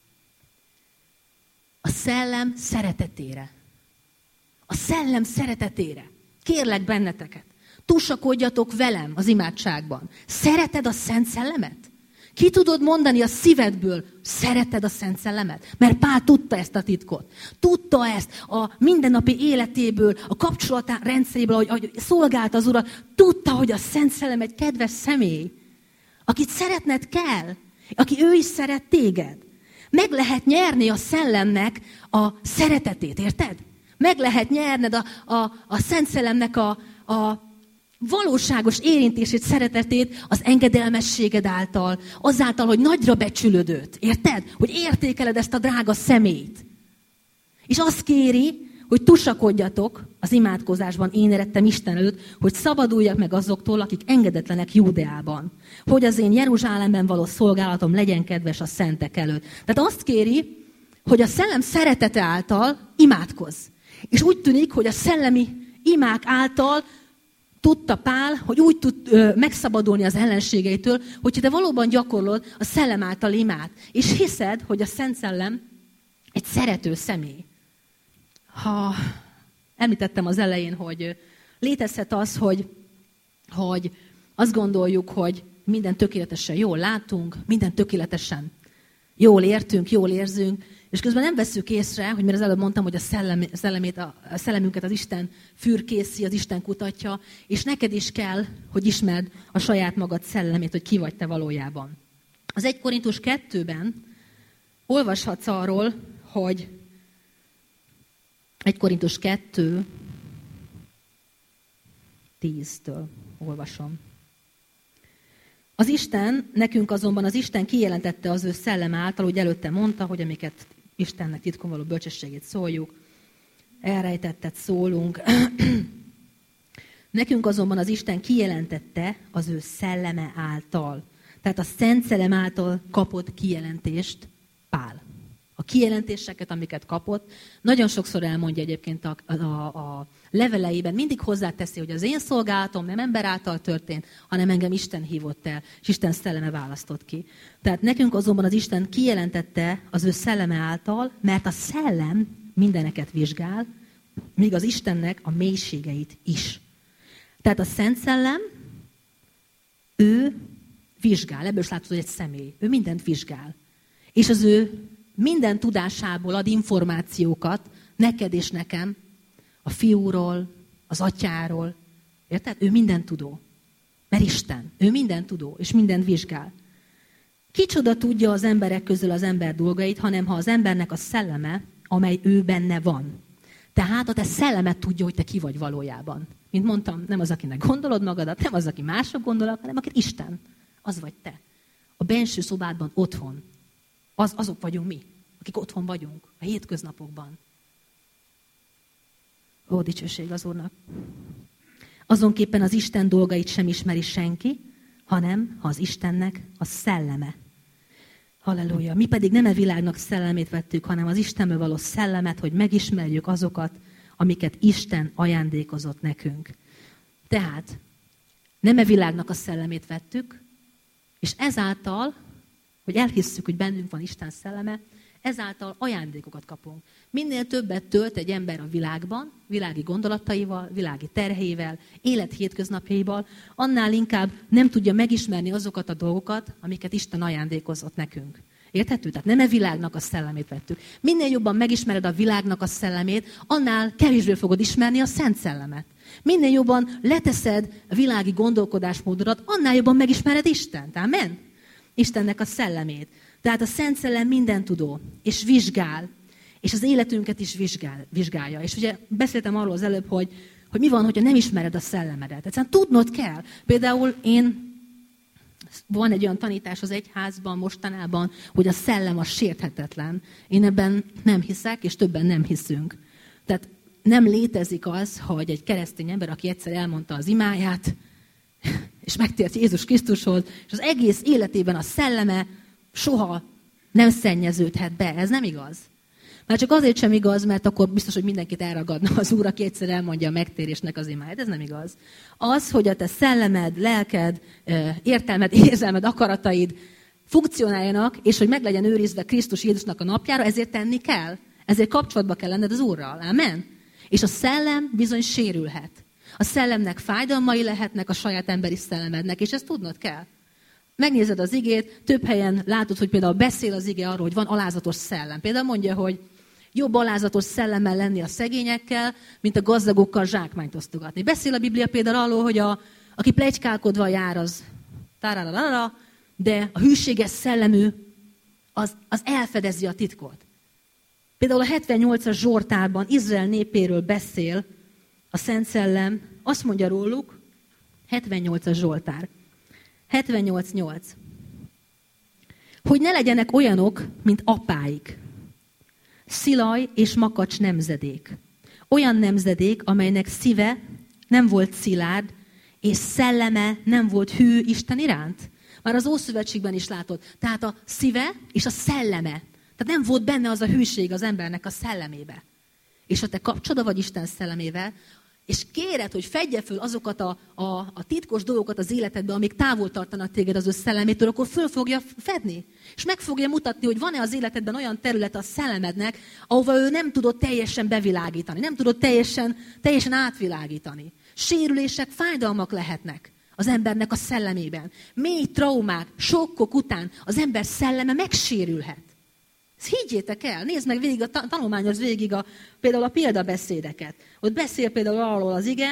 A szellem szeretetére. A szellem szeretetére. Kérlek benneteket, tusakodjatok velem az imádságban. Szereted a Szent Szellemet? Ki tudod mondani a szívedből, szereted a Szent Szellemet? Mert Pál tudta ezt a titkot. Tudta ezt a mindennapi életéből, a kapcsolatrendszeréből, ahogy szolgált az Urat. Tudta, hogy a Szent Szellem egy kedves személy, akit szeretned kell, aki ő is szeret téged. Meg lehet nyerni a szellemnek a szeretetét, érted? Meg lehet nyerned a Szent Szellemnek a valóságos érintését, szeretetét az engedelmességed által, azáltal, hogy nagyra becsülöd őt. Érted? Hogy értékeled ezt a drága személyt. És azt kéri, hogy tusakodjatok az imádkozásban, én eredtem Isten előtt, hogy szabaduljak meg azoktól, akik engedetlenek Júdeában. Hogy az én Jeruzsálemben való szolgálatom legyen kedves a szentek előtt. Tehát azt kéri, hogy a szellem szeretete által imádkozz. És úgy tűnik, hogy a szellemi imák által tudta Pál, hogy úgy tud megszabadulni az ellenségeitől, hogyha te valóban gyakorlod a szellem által imát. És hiszed, hogy a Szent Szellem egy szerető személy. Ha említettem az elején, hogy létezhet az, hogy azt gondoljuk, hogy minden tökéletesen jól látunk, minden tökéletesen jól értünk, jól érzünk, és közben nem vesszük észre, hogy mert az előbb mondtam, hogy a szellemünket az Isten fürkészi, az Isten kutatja, és neked is kell, hogy ismerd a saját magad szellemét, hogy ki vagy te valójában. Az 1 Korintus 2-ben olvashatsz arról, hogy 1 Korintus 2, 10-től olvasom. Az Isten, nekünk azonban az Isten kijelentette az ő szellem által, úgy előtte mondta, hogy amiket Istennek titkon való bölcsességét szóljuk, elrejtettet szólunk. Nekünk azonban az Isten kijelentette az ő szelleme által. Tehát a Szent Szellem által kapott kijelentést Pál. A kijelentéseket, amiket kapott, nagyon sokszor elmondja egyébként a leveleiben, mindig hozzáteszi, hogy az én szolgálatom nem ember által történt, hanem engem Isten hívott el, és Isten szelleme választott ki. Tehát nekünk azonban az Isten kijelentette az ő szelleme által, mert a szellem mindeneket vizsgál, míg az Istennek a mélységeit is. Tehát a Szent Szellem, ő vizsgál, ebből is látod, hogy egy személy. Ő mindent vizsgál. És az ő minden tudásából ad információkat neked és nekem, a fiúról, az atyáról. Érted? Ő minden tudó. Mert Isten. Ő minden tudó, és mindent vizsgál. Kicsoda tudja az emberek közül az ember dolgait, hanem ha az embernek a szelleme, amely ő benne van. Tehát a te szellemet tudja, hogy te ki vagy valójában. Mint mondtam, nem az, akinek gondolod magadat, nem az, aki mások gondolnak, hanem akit Isten. Az vagy te. A benső szobádban otthon. Azok vagyunk mi, akik otthon vagyunk, a hétköznapokban. Ó, dicsőség az Úrnak. Azonképpen az Isten dolgait sem ismeri senki, hanem ha az Istennek a szelleme. Halleluja. Mi pedig nem a világnak szellemét vettük, hanem az Istenből való szellemet, hogy megismerjük azokat, amiket Isten ajándékozott nekünk. Tehát nem a világnak a szellemét vettük, és ezáltal hogy elhisszük, hogy bennünk van Isten szelleme, ezáltal ajándékokat kapunk. Minél többet tölt egy ember a világban, világi gondolataival, világi terhével, élet hétköznapjaival, annál inkább nem tudja megismerni azokat a dolgokat, amiket Isten ajándékozott nekünk. Érthető? Tehát nem a világnak a szellemét vettük. Minél jobban megismered a világnak a szellemét, annál kevésbé fogod ismerni a Szent Szellemet. Minél jobban leteszed a világi gondolkodásmódodat, annál jobban megismered Istent. Amen? Istennek a szellemét. Tehát a Szent Szellem mindentudó, és vizsgál, és az életünket is vizsgálja. És ugye beszéltem arról az előbb, hogy mi van, hogyha nem ismered a szellemedet. Egyszerűen tudnod kell. Például van egy olyan tanítás az egyházban mostanában, hogy a szellem az sérthetetlen. Én ebben nem hiszek, és többen nem hiszünk. Tehát nem létezik az, hogy egy keresztény ember, aki egyszer elmondta az imáját, és megtért Jézus Krisztushoz, és az egész életében a szelleme soha nem szennyeződhet be. Ez nem igaz. Már csak azért sem igaz, mert akkor biztos, hogy mindenkit elragadna az Úr, aki egyszer elmondja a megtérésnek az imáját. Ez nem igaz. Az, hogy a te szellemed, lelked, értelmed, érzelmed, akarataid funkcionáljanak, és hogy meg legyen őrizve Krisztus Jézusnak a napjára, ezért tenni kell. Ezért kapcsolatba kell lenned az Úrral. Amen? És a szellem bizony sérülhet. A szellemnek fájdalmai lehetnek a saját emberi szellemednek, és ezt tudnod kell. Megnézed az igét, több helyen látod, hogy például beszél az ige arról, hogy van alázatos szellem. Például mondja, hogy jobb alázatos szellemmel lenni a szegényekkel, mint a gazdagokkal zsákmányt osztogatni. Beszél a Biblia például arról, hogy aki pletykálkodva jár, az de a hűséges szellemű, az elfedezi a titkot. Például a 78-as Zsoltárban Izrael népéről beszél a Szent Szellem, azt mondja róluk, 78-as Zsoltár, 78:8. Hogy ne legyenek olyanok, mint apáik. Szilaj és makacs nemzedék. Olyan nemzedék, amelynek szíve nem volt szilárd, és szelleme nem volt hű Isten iránt. Már az Ószövetségben is látod. Tehát a szíve és a szelleme. Tehát nem volt benne az a hűség az embernek a szellemébe. És ha te kapcsolod vagy Isten szellemével, és kéred, hogy fedje föl azokat a titkos dolgokat az életedben, amik távol tartanak téged az ő szellemétől, akkor föl fogja fedni. És meg fogja mutatni, hogy van-e az életedben olyan terület a szellemednek, ahova ő nem tudod teljesen bevilágítani, nem tudod teljesen átvilágítani. Sérülések, fájdalmak lehetnek az embernek a szellemében. Mély traumák, sokkok után az ember szelleme megsérülhet. Ezt higgyétek el, nézd meg végig, tanulmányoz végig például a példabeszédeket. Ott beszél például arról az ige,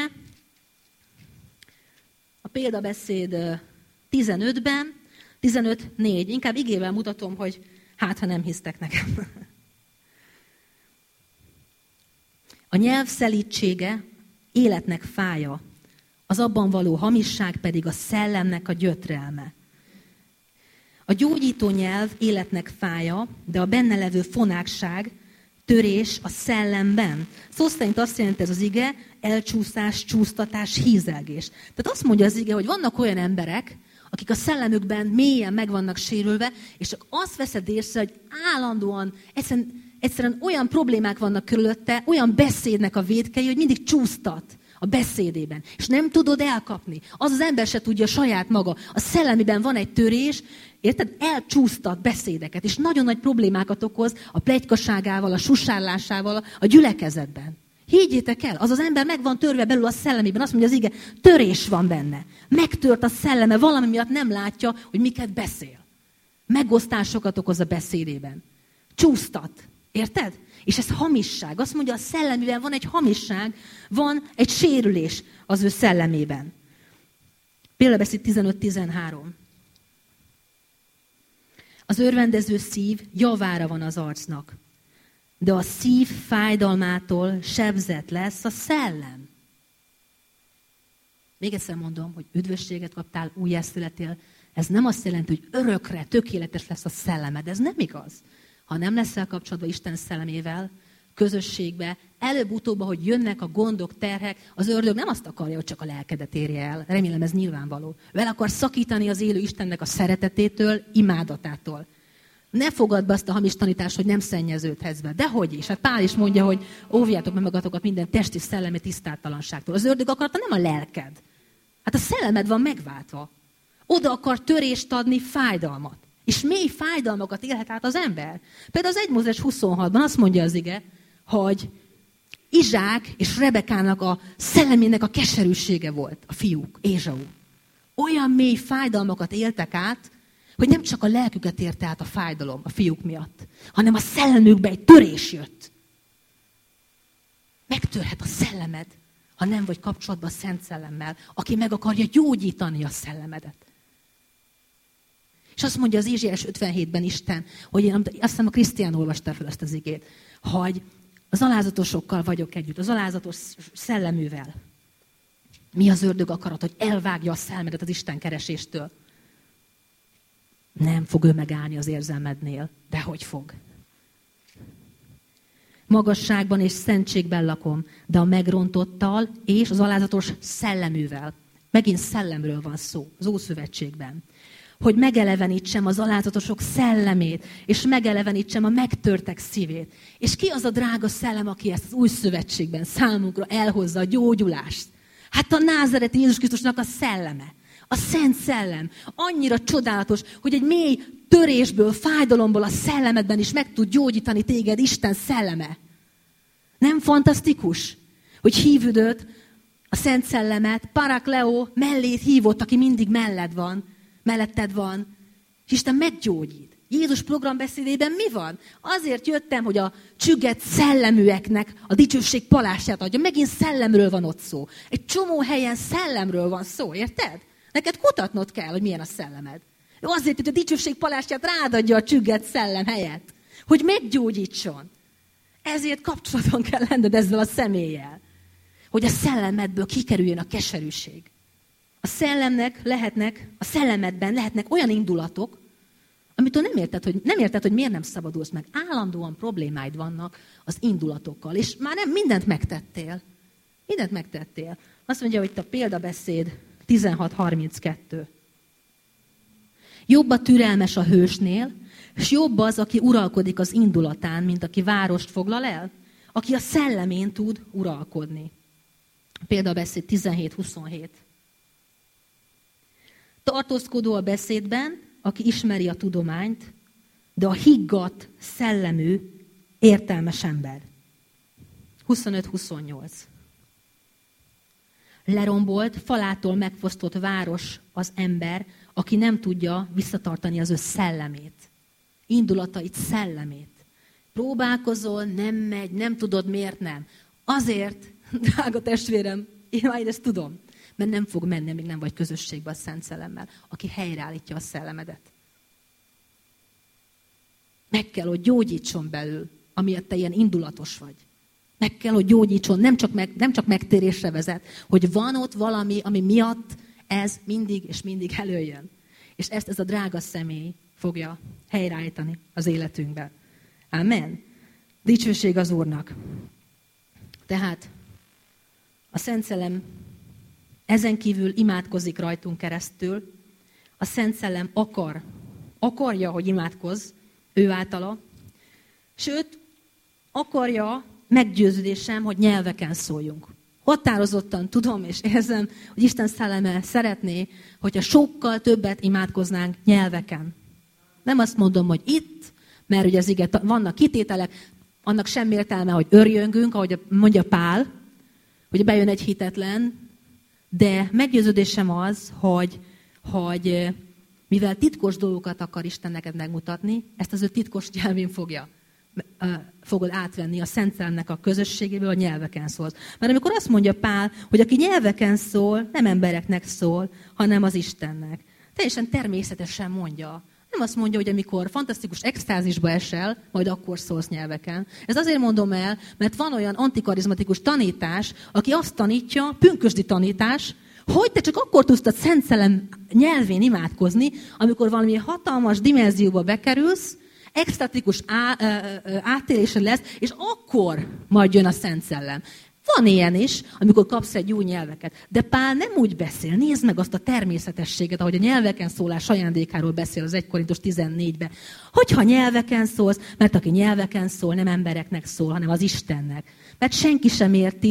a példabeszéd 15-ben, 15:4. Inkább igével mutatom, hogy ha nem hisztek nekem. A nyelv szelídsége életnek fája, az abban való hamisság pedig a szellemnek a gyötrelme. A gyógyító nyelv életnek fája, de a benne levő fonákság, törés a szellemben. Szó szerint azt jelenti ez az ige, elcsúszás, csúsztatás, hízelgés. Tehát azt mondja az ige, hogy vannak olyan emberek, akik a szellemükben mélyen meg vannak sérülve, és csak azt veszed észre, hogy állandóan, egyszerűen olyan problémák vannak körülötte, olyan beszédnek a vétkei, hogy mindig csúsztat a beszédében. És nem tudod elkapni. Az ember se tudja saját maga. A szellemiben van egy törés, érted? Elcsúsztat beszédeket, és nagyon nagy problémákat okoz a pletykaságával, a susárlásával, a gyülekezetben. Higgyétek el, az ember meg van törve belül a szellemében, azt mondja az ige, törés van benne. Megtört a szelleme, valami miatt nem látja, hogy miket beszél. Megosztásokat okoz a beszédében. Csúsztat. Érted? És ez hamisság. Azt mondja, a szellemiben van egy hamisság, van egy sérülés az ő szellemében. Példabeszéd 15:13. Az örvendező szív javára van az arcnak, de a szív fájdalmától sebzett lesz a szellem. Még egyszer mondom, hogy üdvösséget kaptál, újjászületél. Ez nem azt jelenti, hogy örökre tökéletes lesz a szellemed. Ez nem igaz. Ha nem leszel kapcsolatban Isten szellemével, közösségbe, előbb-utóbb, hogy jönnek a gondok, terhek, az ördög nem azt akarja, hogy csak a lelkedet érje el. Remélem, ez nyilvánvaló. Vel akar szakítani az élő Istennek a szeretetétől, imádatától. Ne fogadd be azt a hamis tanítást, hogy nem szennyeződhetsz be. Dehogy is. Hát Pál is mondja, hogy óvjátok meg magatokat minden testi szellemi tisztátalanságtól. Az ördög akarta nem a lelked. Hát a szellemed van megváltva. Oda akar törést adni, fájdalmat. És mély fájdalmakat élhet át az ember. Például az 1 Mózes 26-ban azt mondja az ige, hogy Izsák és Rebekának a szellemének a keserűsége volt, a fiúk, Ézsau. Olyan mély fájdalmakat éltek át, hogy nem csak a lelküket érte át a fájdalom a fiúk miatt, hanem a szellemükbe egy törés jött. Megtörhet a szellemed, ha nem vagy kapcsolatban a Szent Szellemmel, aki meg akarja gyógyítani a szellemedet. És azt mondja az Ézsaiás 57-ben Isten, hogy én azt hiszem a Krisztián olvasta fel ezt az igét, hogy az alázatosokkal vagyok együtt, az alázatos szelleművel. Mi az ördög akarat, hogy elvágja a szellemedet az Isten kereséstől? Nem fog ő megállni az érzelmednél, de hogy fog? Magasságban és szentségben lakom, de a megrontottal és az alázatos szelleművel. Megint szellemről van szó az Ószövetségben. Hogy megelevenítsem az alázatosok szellemét, és megelevenítsem a megtörtek szívét. És ki az a drága szellem, aki ezt az Új Szövetségben számunkra elhozza a gyógyulást? Hát a názareti Jézus Krisztusnak a szelleme. A Szent Szellem. Annyira csodálatos, hogy egy mély törésből, fájdalomból a szellemedben is meg tud gyógyítani téged Isten szelleme. Nem fantasztikus, hogy hívődött a Szent Szellemet, Parakleo mellét hívott, aki mindig melletted van, és Isten meggyógyít. Jézus programbeszédében mi van? Azért jöttem, hogy a csüggett szelleműeknek a dicsőség palásját adja. Megint szellemről van ott szó. Egy csomó helyen szellemről van szó, érted? Neked kutatnod kell, hogy milyen a szellemed. Azért, hogy a dicsőség palásját rád adja a csüggett szellem helyett. Hogy meggyógyítson. Ezért kapcsolatban kell lenned ezzel a személlyel. Hogy a szellemedből kikerüljön a keserűség. A szellemedben lehetnek olyan indulatok, amitől nem érted, hogy miért nem szabadulsz meg. Állandóan problémáid vannak az indulatokkal, és már nem mindent megtettél. Mindent megtettél. Azt mondja, hogy itt a példabeszéd 16:32. Jobb a türelmes a hősnél, és jobb az, aki uralkodik az indulatán, mint aki várost foglal el, aki a szellemén tud uralkodni. Példabeszéd 17:27. Tartózkodó a beszédben, aki ismeri a tudományt, de a higgadt szellemű, értelmes ember. 25:28. Lerombolt, falától megfosztott város az ember, aki nem tudja visszatartani az ő szellemét. Indulatait, szellemét. Próbálkozol, nem megy, nem tudod, miért nem. Azért, drága testvérem, én már ezt tudom, mert nem fog menni, amíg nem vagy közösségben a Szent Szellemmel, aki helyreállítja a szellemedet. Meg kell, hogy gyógyítson belül, amiatt te ilyen indulatos vagy. Meg kell, hogy gyógyítson, nem csak megtérésre vezet, hogy van ott valami, ami miatt ez mindig és mindig előjön. És ezt ez a drága személy fogja helyreállítani az életünkben. Amen. Dicsőség az Úrnak. Tehát a Szent Szellem ezen kívül imádkozik rajtunk keresztül. A Szent Szellem akarja, hogy imádkozz ő általa. Sőt, akarja, meggyőződésem, hogy nyelveken szóljunk. Határozottan tudom és érzem, hogy Isten szelleme szeretné, hogyha sokkal többet imádkoznánk nyelveken. Nem azt mondom, hogy itt, mert ugye az ige, vannak kitételek, annak sem értelme, hogy örjöngünk, ahogy mondja Pál, hogy bejön egy hitetlen, de meggyőződésem az, hogy mivel titkos dolgokat akar Isten neked megmutatni, ezt az ő titkos nyelvén fogod átvenni a Szent Szellemnek a közösségéből, a nyelveken szólsz. Mert amikor azt mondja Pál, hogy aki nyelveken szól, nem embereknek szól, hanem az Istennek. Teljesen természetesen mondja. Nem azt mondja, hogy amikor fantasztikus extázisba esel, majd akkor szólsz nyelveken. Ez azért mondom el, mert van olyan antikarizmatikus tanítás, aki azt tanítja, pünkösdi tanítás, hogy te csak akkor tudsz a Szent Szellem nyelvén imádkozni, amikor valami hatalmas dimenzióba bekerülsz, extatikus átélésed lesz, és akkor majd jön a Szent Szellem. Van ilyen is, amikor kapsz egy új nyelveket. De Pál nem úgy beszél. Nézd meg azt a természetességet, ahogy a nyelveken szólás ajándékáról beszél az 1 Korintus 14-ben. Hogyha nyelveken szólsz, mert aki nyelveken szól, nem embereknek szól, hanem az Istennek. Mert senki sem érti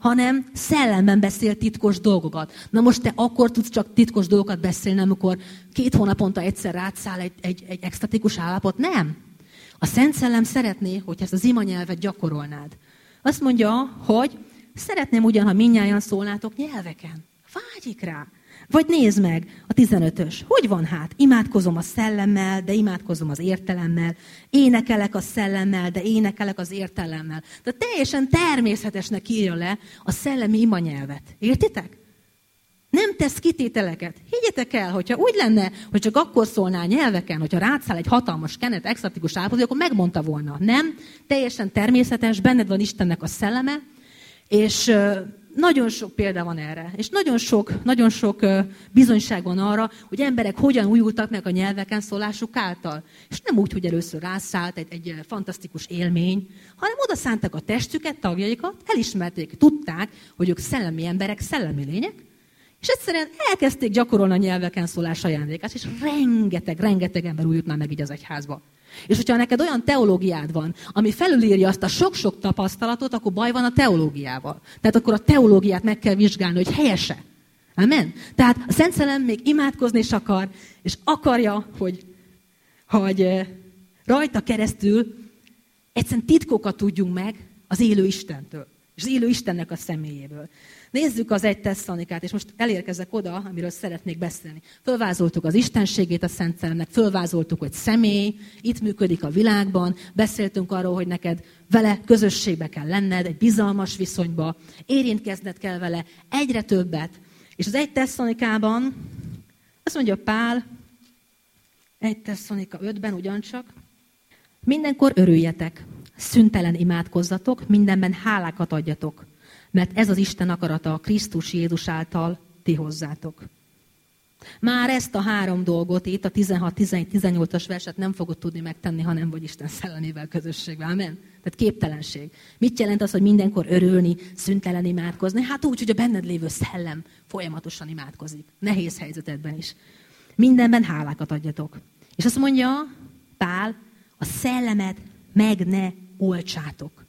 hanem szellemben beszél titkos dolgokat. Na most te akkor tudsz csak titkos dolgokat beszélni, amikor 2 hónaponta egyszer rád száll egy extatikus állapot? Nem. A Szent Szellem szeretné, hogy ezt az imanyelvet gyakorolnád. Azt mondja, hogy szeretném ugyan, ha mindnyájan szólnátok nyelveken. Vágyik rá. Vagy nézd meg, a 15-ös. Hogy van hát? Imádkozom a szellemmel, de imádkozom az értelemmel. Énekelek a szellemmel, de énekelek az értelemmel. Tehát teljesen természetesnek írja le a szellemi imanyelvet. Értitek? Nem tesz kitételeket. Higgyetek el, hogyha úgy lenne, hogy csak akkor szólnál nyelveken, hogyha rátszál egy hatalmas kenet, extatikus állapot, akkor megmondta volna. Nem, teljesen természetes, benned van Istennek a szelleme, és nagyon sok példa van erre, és nagyon sok bizonyság van arra, hogy emberek hogyan újultak meg a nyelveken szólásuk által. És nem úgy, hogy először rászállt egy fantasztikus élmény, hanem oda szántak a testüket, tagjaikat, elismerték, tudták, hogy ők szellemi emberek, szellemi lények, és egyszerűen elkezdték gyakorolni a nyelveken szólás ajándékát, és rengeteg ember újult már meg így az egyházba. És hogyha neked olyan teológiád van, ami felülírja azt a sok-sok tapasztalatot, akkor baj van a teológiával. Tehát akkor a teológiát meg kell vizsgálni, hogy helyese. Amen? Tehát a Szent Szellem még imádkozni is akar, és akarja, hogy rajta keresztül egyszerűen titkokat tudjunk meg az élő Istentől, és az élő Istennek a személyéből. Nézzük az 1 Tesszalonikát, és most elérkezek oda, amiről szeretnék beszélni. Fölvázoltuk az istenségét a Szent Szellemnek, fölvázoltuk, hogy személy, itt működik a világban, beszéltünk arról, hogy neked vele közösségbe kell lenned, egy bizalmas viszonyba, érintkezned kell vele egyre többet. És az 1 Tesszalonikában azt mondja Pál, 1 Tesszalonika 5-ben ugyancsak, mindenkor örüljetek, szüntelen imádkozzatok, mindenben hálákat adjatok, mert ez az Isten akarata a Krisztus Jézus által ti hozzátok. Már ezt a 3 dolgot itt, a 16, 17, 18-as verset nem fogod tudni megtenni, ha nem vagy Isten szellemével közösségben. Amen? Tehát képtelenség. Mit jelent az, hogy mindenkor örülni, szüntelen imádkozni? Hát úgy, hogy a benned lévő szellem folyamatosan imádkozik. Nehéz helyzetedben is. Mindenben hálákat adjatok. És azt mondja Pál, a szellemet meg ne oltsátok.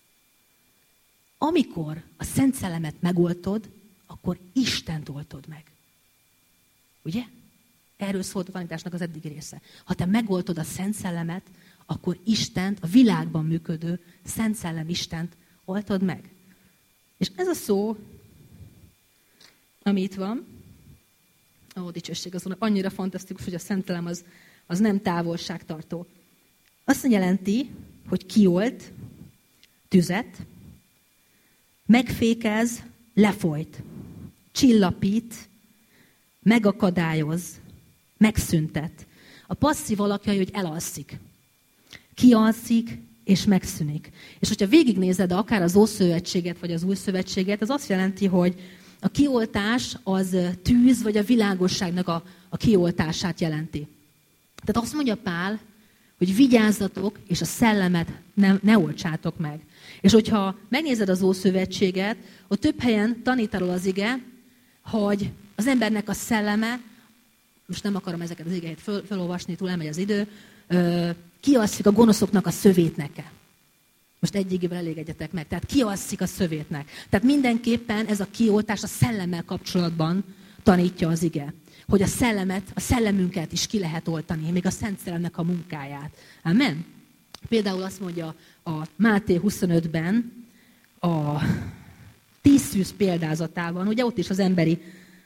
Amikor a Szent Szellemet megoltod, akkor Istent oltod meg. Ugye? Erről szólt a tanításnak az eddigi része. Ha te megoltod a Szent Szellemet, akkor Istent, a világban működő Szent Szellem Istent oltod meg. És ez a szó, ami itt van, dicsőség azon, annyira fantasztikus, hogy a Szent Szellem az nem távolságtartó. Azt jelenti, hogy kiolt tüzet, megfékez, lefolyt, csillapít, megakadályoz, megszüntet. A passzív alakja, hogy elalszik. Kialszik és megszűnik. És hogyha végignézed akár az Ószövetséget vagy az Új Szövetséget, az azt jelenti, hogy a kioltás az tűz vagy a világosságnak a kioltását jelenti. Tehát azt mondja Pál, hogy vigyázzatok, és a szellemet ne oltsátok meg. És hogyha megnézed az Ószövetséget, ott több helyen tanít arról az ige, hogy az embernek a szelleme, most nem akarom ezeket az igeit felolvasni, túl elmegy az idő, kialszik a gonoszoknak a szövétneke. Most egy igével elégedjetek meg. Tehát kialszik a szövétnek. Tehát mindenképpen ez a kioltás a szellemmel kapcsolatban tanítja az ige. Hogy a szellemünket is ki lehet oltani, még a Szent Szellemnek a munkáját. Amen? Például azt mondja a Máté 25-ben, a 10 szűz példázatában, ugye ott is az emberi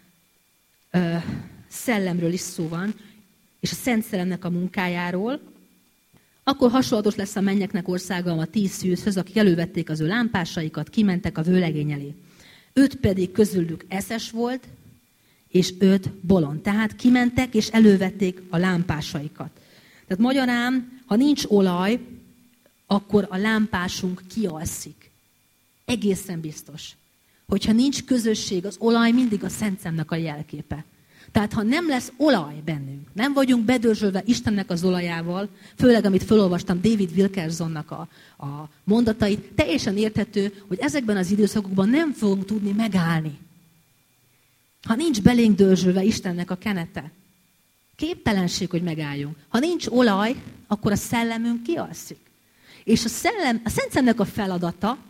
szellemről is szó van, és a Szent Szellemnek a munkájáról, akkor hasonlatos lesz a mennyeknek országa a 10 szűzhöz, akik elővették az ő lámpásaikat, kimentek a vőlegény elé. 5 pedig közülük eszes volt, és 5 bolond. Tehát kimentek, és elővették a lámpásaikat. Tehát magyarán, ha nincs olaj, akkor a lámpásunk kialszik. Egészen biztos. Hogyha nincs közösség, az olaj mindig a Szent Szellemnek a jelképe. Tehát ha nem lesz olaj bennünk, nem vagyunk bedörzsölve Istennek az olajával, főleg amit felolvastam David Wilkersonnak a mondatait, teljesen érthető, hogy ezekben az időszakokban nem fogunk tudni megállni. Ha nincs belénk dörzsölve Istennek a kenete, képtelenség, hogy megálljunk. Ha nincs olaj, akkor a szellemünk kialszik. És a Szent Szellemnek a feladata,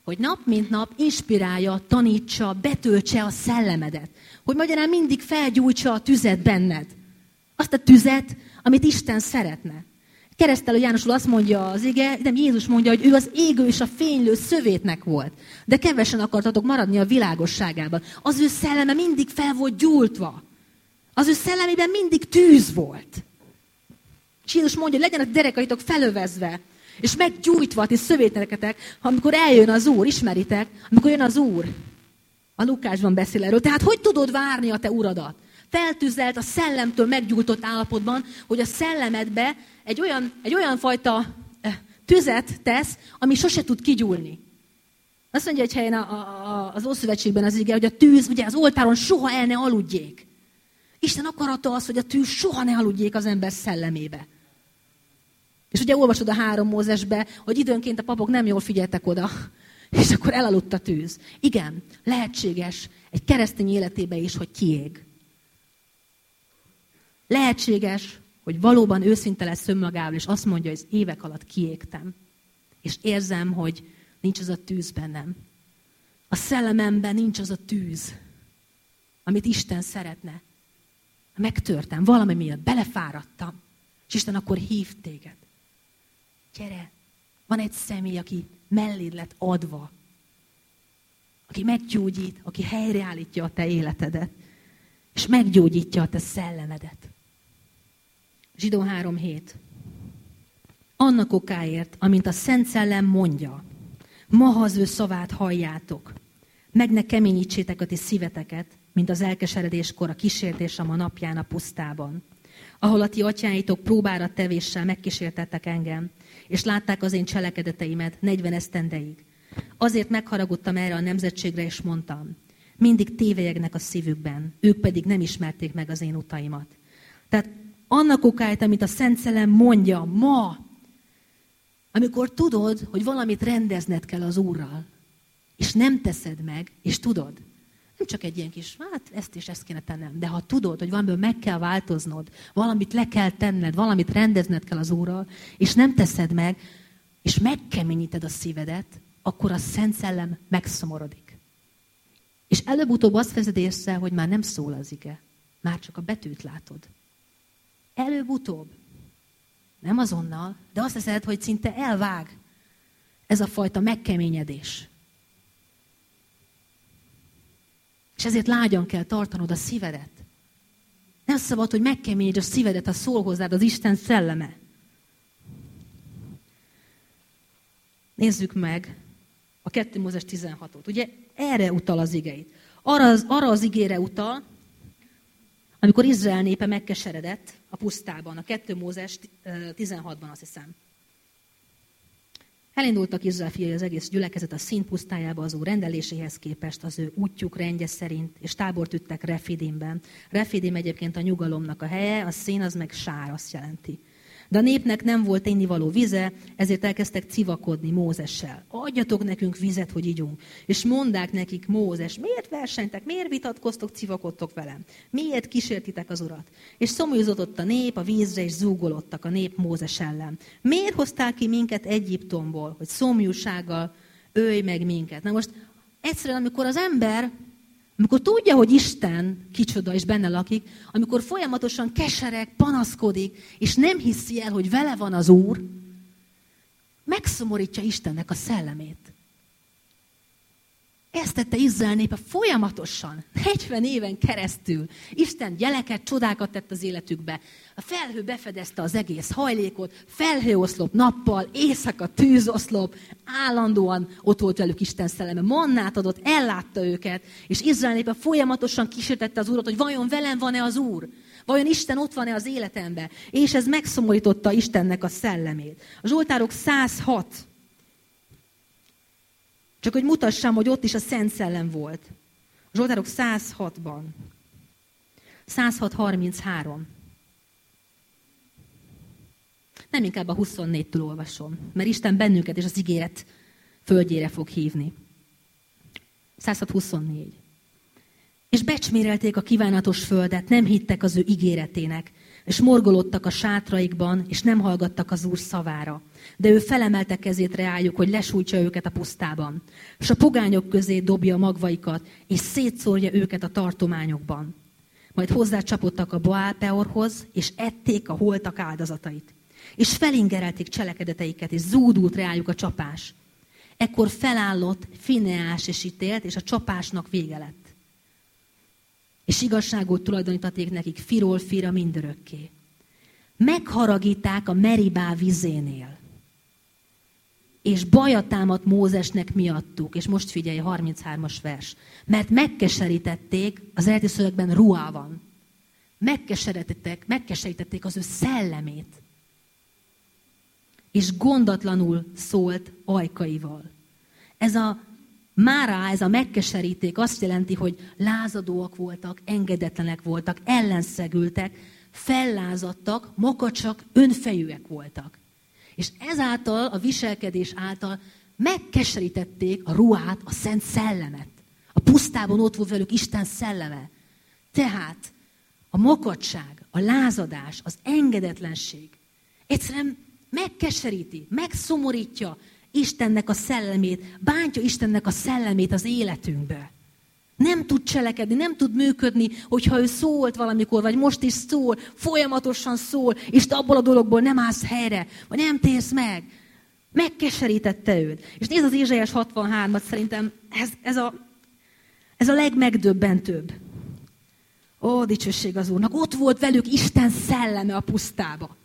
hogy nap mint nap inspirálja, tanítsa, betöltse a szellemedet. Hogy magyarán mindig felgyújtsa a tüzet benned. Azt a tüzet, amit Isten szeretne. Keresztelő Jánosról azt mondja az ige, nem Jézus mondja, hogy ő az égő és a fénylő szövétnek volt. De kevesen akartatok maradni a világosságában. Az ő szelleme mindig fel volt gyújtva. Az ő szellemében mindig tűz volt. És Jézus mondja, hogy legyenek derekaitok felövezve, és meggyújtva a ti szövétneketek, amikor eljön az Úr, ismeritek, amikor jön az Úr. A Lukásban beszél erről. Tehát hogy tudod várni a te uradat? Feltűzelt a szellemtől meggyújtott állapotban, hogy a szellemedbe egy olyan fajta tüzet tesz, ami sose tud kigyúlni. Azt mondja egy helyen az Ószövetségben az ige, hogy a tűz ugye az oltáron soha el ne aludjék. Isten akarata az, hogy a tűz soha ne aludjék az ember szellemébe. És ugye olvasod a 3 Mózesbe, hogy időnként a papok nem jól figyeltek oda, és akkor elaludt a tűz. Igen, lehetséges egy keresztény életébe is, hogy kiég. Lehetséges, hogy valóban őszinte lesz önmagával, és azt mondja, hogy az évek alatt kiégtem. És érzem, hogy nincs az a tűz bennem. A szellememben nincs az a tűz, amit Isten szeretne. Megtörtem, valami miatt belefáradtam, és Isten akkor hív téged. Gyere, van egy személy, aki melléd lett adva, aki meggyógyít, aki helyreállítja a te életedet, és meggyógyítja a te szellemedet. Zsidó 3:7. Annak okáért, amint a Szent Szellem mondja, ma ha az ő szavát halljátok, meg ne keményítsétek a ti szíveteket, mint az elkeseredéskor a kísértésem a napján a pusztában, ahol a ti atyáitok próbára tevéssel megkísértettek engem, és látták az én cselekedeteimet 40 esztendeig. Azért megharagudtam erre a nemzetségre, és mondtam, mindig tévelyegnek a szívükben, ők pedig nem ismerték meg az én utaimat. Tehát annak okáért, amit a Szent Szellem mondja ma, amikor tudod, hogy valamit rendezned kell az Úrral, és nem teszed meg, és tudod, nem csak egy ilyen kis, hát ezt és ezt kéne tennem, de ha tudod, hogy valamiből meg kell változnod, valamit le kell tenned, valamit rendezned kell az Úrral, és nem teszed meg, és megkeményíted a szívedet, akkor a Szent Szellem megszomorodik. És előbb-utóbb azt veszed észre, hogy már nem szól az ige, már csak a betűt látod. Előbb-utóbb. Nem azonnal, de azt hiszed, hogy szinte elvág ez a fajta megkeményedés. És ezért lágyan kell tartanod a szívedet. Nem szabad, hogy megkeményedj a szívedet, ha szól hozzád az Isten szelleme. Nézzük meg a 2 Mózes 16-ot. Ugye erre utal az igeit. Arra az igére utal, amikor Izrael népe megkeseredett a pusztában, a 2 Mózes 16-ban, azt hiszem. Elindultak Izrael fiai az egész gyülekezet a Szín pusztájába az Úr rendeléséhez képest, az ő útjuk rendje szerint, és tábort üttek Refidimben. Refidim egyébként a nyugalomnak a helye, a Szín az meg sár, azt jelenti. De a népnek nem volt ennivaló vize, ezért elkezdtek civakodni Mózessel. Adjatok nekünk vizet, hogy igyunk. És mondták nekik Mózes, miért versenytek, miért vitatkoztok, civakodtok velem? Miért kísértitek az Urat? És szomjúzott a nép a vízre, és zúgolódtak a nép Mózes ellen. Miért hoztál ki minket Egyiptomból, hogy szomjúsággal ölj meg minket? Na most egyszerűen, amikor az ember, amikor tudja, hogy Isten kicsoda és benne lakik, amikor folyamatosan kesereg, panaszkodik, és nem hiszi el, hogy vele van az Úr, megszomorítja Istennek a szellemét. Ezt tette Izrael népe folyamatosan, 40 éven keresztül. Isten jeleket, csodákat tett az életükbe. A felhő befedezte az egész hajlékot, felhőoszlop nappal, éjszaka tűzoszlop, állandóan ott volt velük Isten szelleme. Mannát adott, ellátta őket, és Izrael népe folyamatosan kísértette az Urat, hogy vajon velem van-e az Úr? Vajon Isten ott van-e az életemben? És ez megszomorította Istennek a szellemét. A Zsoltárok 106. Csak hogy mutassam, hogy ott is a Szent Szellem volt. A Zsoltárok 106-ban. 106:33. Nem inkább a 24-től olvasom, mert Isten bennünket és az ígéret földjére fog hívni. 106:24. És becsmérelték a kívánatos földet, nem hittek az ő ígéretének, és morgolódtak a sátraikban, és nem hallgattak az Úr szavára. De ő felemelte kezét reájuk, hogy lesújtsa őket a pusztában. És a pogányok közé dobja magvaikat, és szétszórja őket a tartományokban. Majd hozzácsapodtak a Baál Peorhoz, és ették a holtak áldozatait. És felingerelték cselekedeteiket, és zúdult reájuk a csapás. Ekkor felállott Fineás és ítélt, és a csapásnak vége lett. És igazságot tulajdonítaték nekik firól fira mindörökké. Megharagíták a Meribá vizénél. És baja támadt Mózesnek miattuk. És most figyelj, 33-as vers. Mert megkeserítették, az eredeti szövegben ruá van. Megkeserítették az ő szellemét. És gondatlanul szólt ajkaival. Ez a megkeseríték azt jelenti, hogy lázadóak voltak, engedetlenek voltak, ellenszegültek, fellázadtak, makacsak, önfejűek voltak. És ezáltal, a viselkedés által megkeserítették a ruát, a szent szellemet. A pusztában ott volt velük Isten szelleme. Tehát a makacság, a lázadás, az engedetlenség egyszerűen megkeseríti, megszomorítja Istennek a szellemét, bántja Istennek a szellemét az életünkbe. Nem tud cselekedni, nem tud működni, hogyha ő szólt valamikor, vagy most is szól, folyamatosan szól, és te abból a dologból nem állsz helyre, vagy nem térsz meg. Megkeserítette őt. És nézd az Ézsaiás 63-at, szerintem ez a legmegdöbbentőbb. Ó, dicsőség az Úrnak. Ott volt velük Isten szelleme a pusztába.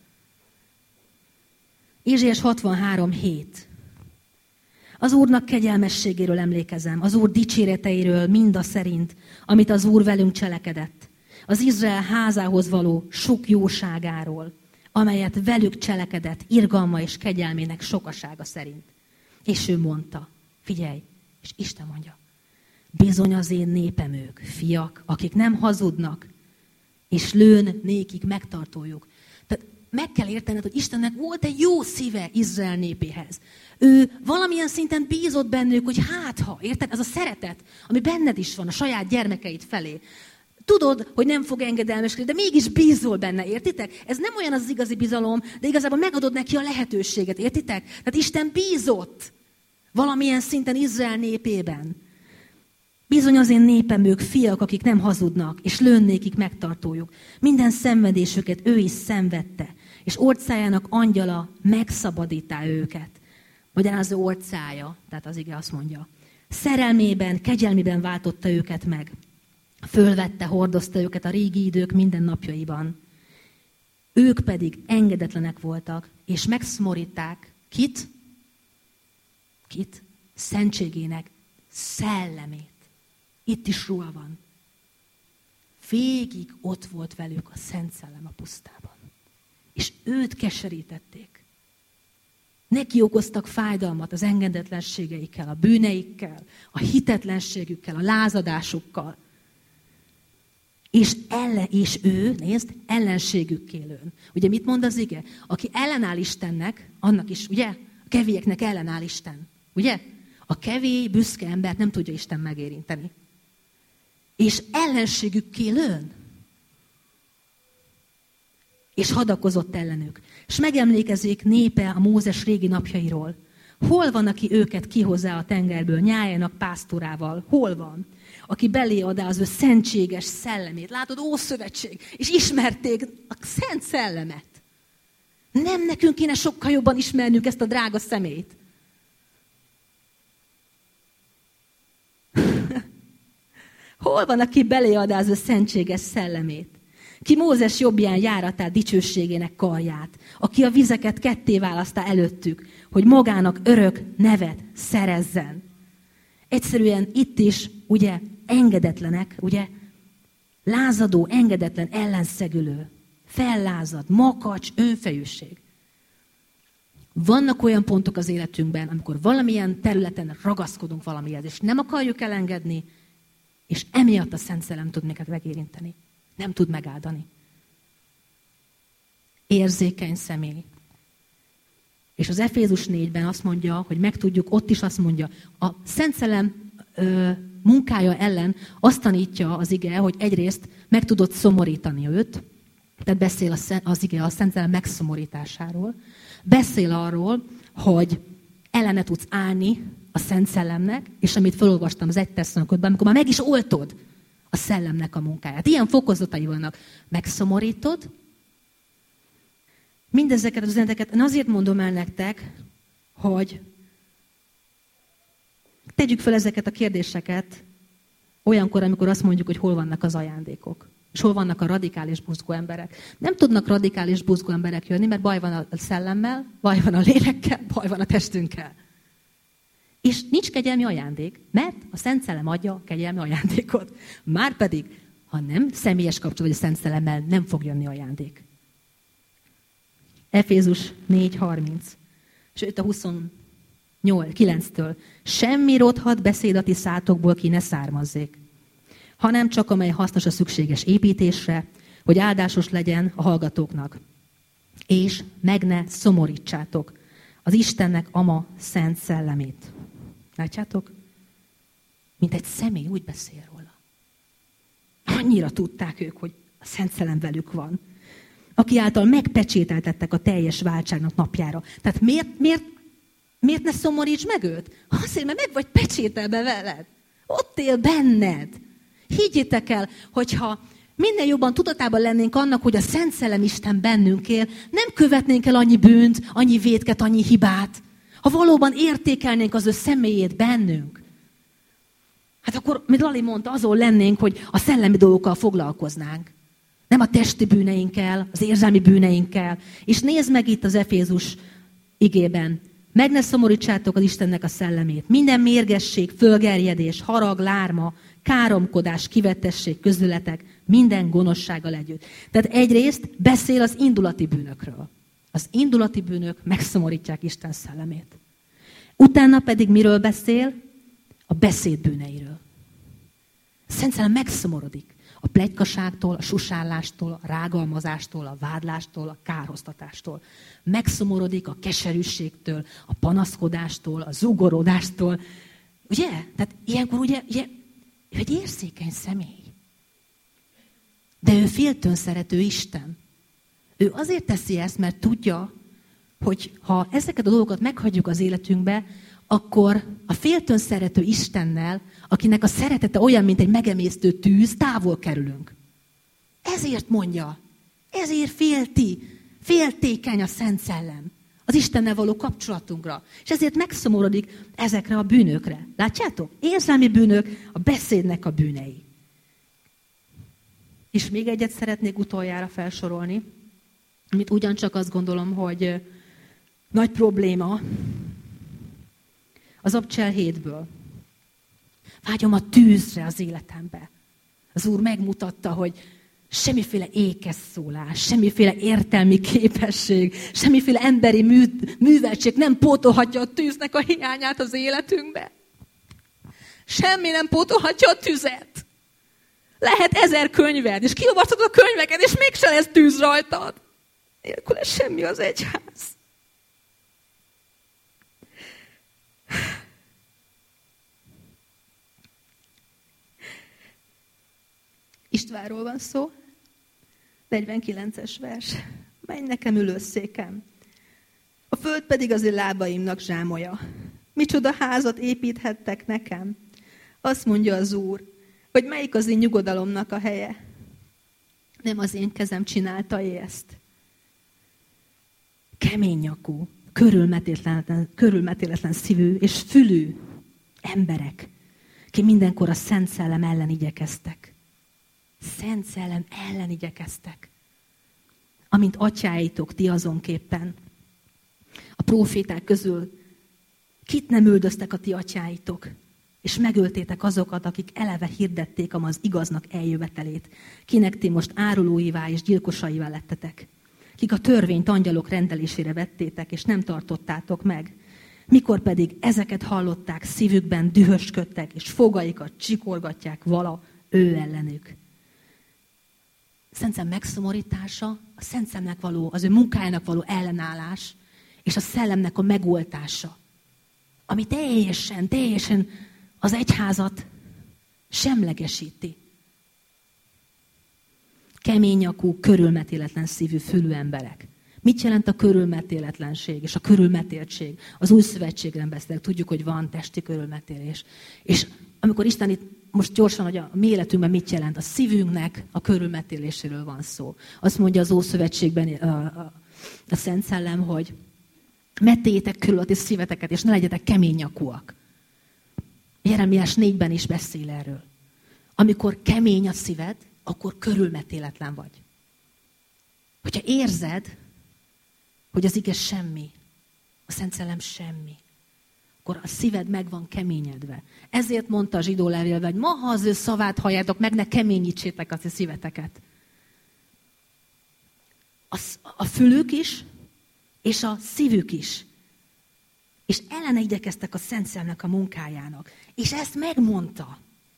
Ézsaiás 63:7. Az Úrnak kegyelmességéről emlékezem, az Úr dicséreteiről mindaszerint, amit az Úr velünk cselekedett. Az Izrael házához való sok jóságáról, amelyet velük cselekedett irgalma és kegyelmének sokasága szerint. És ő mondta, figyelj, és Isten mondja, bizony az én népem ők, fiak, akik nem hazudnak, és lőn nékik megtartójuk. Tehát meg kell értened, hogy Istennek volt egy jó szíve Izrael népéhez. Ő valamilyen szinten bízott bennük, hogy érted, ez a szeretet, ami benned is van a saját gyermekeid felé. Tudod, hogy nem fog engedelmeskedni, de mégis bízol benne, értitek? Ez nem olyan az igazi bizalom, de igazából megadod neki a lehetőséget, értitek? Tehát Isten bízott valamilyen szinten Izrael népében. Bizony az én népem ők, fiak, akik nem hazudnak, és lőnnékik megtartójuk. Minden szenvedésüket ő is szenvedte, és orcájának angyala megszabadítá őket. Magyarán az ő orcája, tehát az ige azt mondja, szerelmében, kegyelmében váltotta őket meg. Fölvette, hordozta őket a régi idők minden napjaiban. Ők pedig engedetlenek voltak, és megszomoríták kit? Szentségének szellemét. Itt is ruha van. Végig ott volt velük a Szent Szellem a pusztában. És őt keserítették. Neki okoztak fájdalmat az engedetlenségeikkel, a bűneikkel, a hitetlenségükkel, a lázadásukkal. És ő, nézd, ellenségükké lőn. Ugye mit mond az ige? Aki ellenáll Istennek, annak is, ugye? A kevélyeknek ellenáll Isten. Ugye? A kevély, büszke embert nem tudja Isten megérinteni. És ellenségükké lőn. És hadakozott ellenük. És megemlékezik népe a Mózes régi napjairól. Hol van, aki őket kihozza a tengerből, nyájának pásztorával? Hol van? Aki belé adá az ő szentséges szellemét. Látod, Ószövetség. És ismerték a szent szellemet. Nem nekünk kéne sokkal jobban ismernünk ezt a drága szemét. Hol van, aki belé adá az ő szentséges szellemét? Ki Mózes jobbján járatát, dicsőségének karját, aki a vizeket ketté választá előttük, hogy magának örök nevet szerezzen. Egyszerűen itt is, ugye, engedetlenek, ugye, lázadó, engedetlen, ellenszegülő, fellázad, makacs, önfejűség. Vannak olyan pontok az életünkben, amikor valamilyen területen ragaszkodunk valamihez, és nem akarjuk elengedni, és emiatt a Szent Szellem tud minket megérinteni. Nem tud megáldani. Érzékeny személy. És az Efézus 4-ben azt mondja, hogy megtudjuk, ott is azt mondja, a Szent Szellem munkája ellen azt tanítja az ige, hogy egyrészt meg tudod szomorítani őt, tehát beszél az ige a Szent Szellem megszomorításáról, beszél arról, hogy ellene tudsz állni a Szent Szellemnek, és amit felolvastam az 1 Tesszalonikóban, amikor már meg is oltod a szellemnek a munkáját. Ilyen fokozatai vannak. Megszomorítod. Mindezeket az üzeneteket én azért mondom el nektek, hogy tegyük fel ezeket a kérdéseket olyankor, amikor azt mondjuk, hogy hol vannak az ajándékok. És hol vannak a radikális buzgó emberek. Nem tudnak radikális buzgó emberek jönni, mert baj van a szellemmel, baj van a lélekkel, baj van a testünkkel. És nincs kegyelmi ajándék, mert a Szent Szellem adja a kegyelmi ajándékot. Márpedig, ha nem személyes kapcsolat vagy a Szent Szellemmel, nem fog jönni ajándék. Efézus 4:30. Sőt, a 29-től. Semmi rothadt beszéd a ti szátokból ki ne származzék, hanem csak amely hasznos a szükséges építésre, hogy áldásos legyen a hallgatóknak. És meg ne szomorítsátok az Istennek ama szent szellemét. Látjátok? Mint egy személy úgy beszél róla. Annyira tudták ők, hogy a Szent Szellem velük van. Aki által megpecsételtettek a teljes váltságnak napjára. Tehát miért ne szomoríts meg őt? Azért, mert meg vagy pecsételve veled. Ott él benned. Higgyétek el, hogyha minél jobban tudatában lennénk annak, hogy a Szent Szellem Isten bennünk él, nem követnénk el annyi bűnt, annyi vétket, annyi hibát. Ha valóban értékelnénk az ő személyét bennünk, hát akkor, mint Lali mondta, azon lennénk, hogy a szellemi dolgokkal foglalkoznánk. Nem a testi bűneinkkel, az érzelmi bűneinkkel. És nézd meg itt az Efézus igében. Meg ne szomorítsátok az Istennek a szellemét. Minden mérgesség, fölgerjedés, harag, lárma, káromkodás, kivettesség közületek, minden gonoszsággal együtt. Tehát egyrészt beszél az indulati bűnökről. Az indulati bűnök megszomorítják Isten szellemét. Utána pedig miről beszél? A beszéd bűneiről. A Szent Szellem megszomorodik. A pletykaságtól, a susállástól, a rágalmazástól, a vádlástól, a kárhoztatástől. Megszomorodik a keserűségtől, a panaszkodástól, a zugorodástól. Ugye? Tehát ilyenkor ugye ő egy érzékeny személy. De ő féltőn szerető Isten. Ő azért teszi ezt, mert tudja, hogy ha ezeket a dolgokat meghagyjuk az életünkbe, akkor a féltőn szerető Istennel, akinek a szeretete olyan, mint egy megemésztő tűz, távol kerülünk. Ezért mondja, ezért féltékeny a Szent Szellem az Istennel való kapcsolatunkra. És ezért megszomorodik ezekre a bűnökre. Látjátok? Érzelmi bűnök, a beszédnek a bűnei. És még egyet szeretnék utoljára felsorolni, amit ugyancsak azt gondolom, hogy nagy probléma, az Abcsel 7-ből. Vágyom a tűzre az életembe. Az Úr megmutatta, hogy semmiféle ékeszszólás, semmiféle értelmi képesség, semmiféle emberi műveltség nem pótolhatja a tűznek a hiányát az életünkbe. Semmi nem pótolhatja a tüzet. Lehet 1000 könyved, és kiolvastad a könyveket, és mégsem lesz tűz rajtad. Nélküle semmi az egyház. Istvánról van szó, 49-es vers. Menj nekem ülőszékem. A föld pedig az én lábaimnak zsámolya. Micsoda házat építhettek nekem? Azt mondja az Úr, hogy melyik az én nyugodalomnak a helye. Nem az én kezem csinálta ezt. Kemény nyakú, körülmetéletlen szívű és fülű emberek, ki mindenkor a Szent Szellem ellen igyekeztek. Szent Szellem ellen igyekeztek. Amint atyáitok ti azonképpen. A próféták közül kit nem üldöztek a ti atyáitok, és megöltétek azokat, akik eleve hirdették az igaznak eljövetelét, kinek ti most árulóivá és gyilkosaivá lettetek, kik a törvényt angyalok rendelésére vettétek, és nem tartottátok meg. Mikor pedig ezeket hallották, szívükben dühösködtek, és fogaikat csikorgatják vala ő ellenük. Szent Szellem megszomorítása, a Szent Szellemnek való, az ő munkájának való ellenállás, és a szellemnek a megoltása, ami teljesen az egyházat Semlegesíti. Keménynyakú, körülmetéletlen szívű, fülű emberek. Mit jelent a körülmetéletlenség és a körülmetéltség? Az új szövetségben beszélek, tudjuk, hogy van testi körülmetélés. És amikor Isten itt most gyorsan, hogy a mi életünkben mit jelent, a szívünknek a körülmetéléséről van szó. Azt mondja az Ószövetségben a Szent Szellem, hogy metéljétek körül a ti szíveteket, és ne legyetek keménynyakúak. Jeremiás 4-ben is beszél erről. Amikor kemény a szíved, akkor körülmetéletlen vagy. Hogyha érzed, hogy az ige semmi, a Szent Szellem semmi, akkor a szíved meg van keményedve. Ezért mondta a zsidó levélben, hogy ma, ha az ő szavát halljátok meg, ne keményítsétek a szíveteket. A fülük is, és a szívük is. És ellene igyekeztek a Szent Szellemnek a munkájának. És ezt megmondta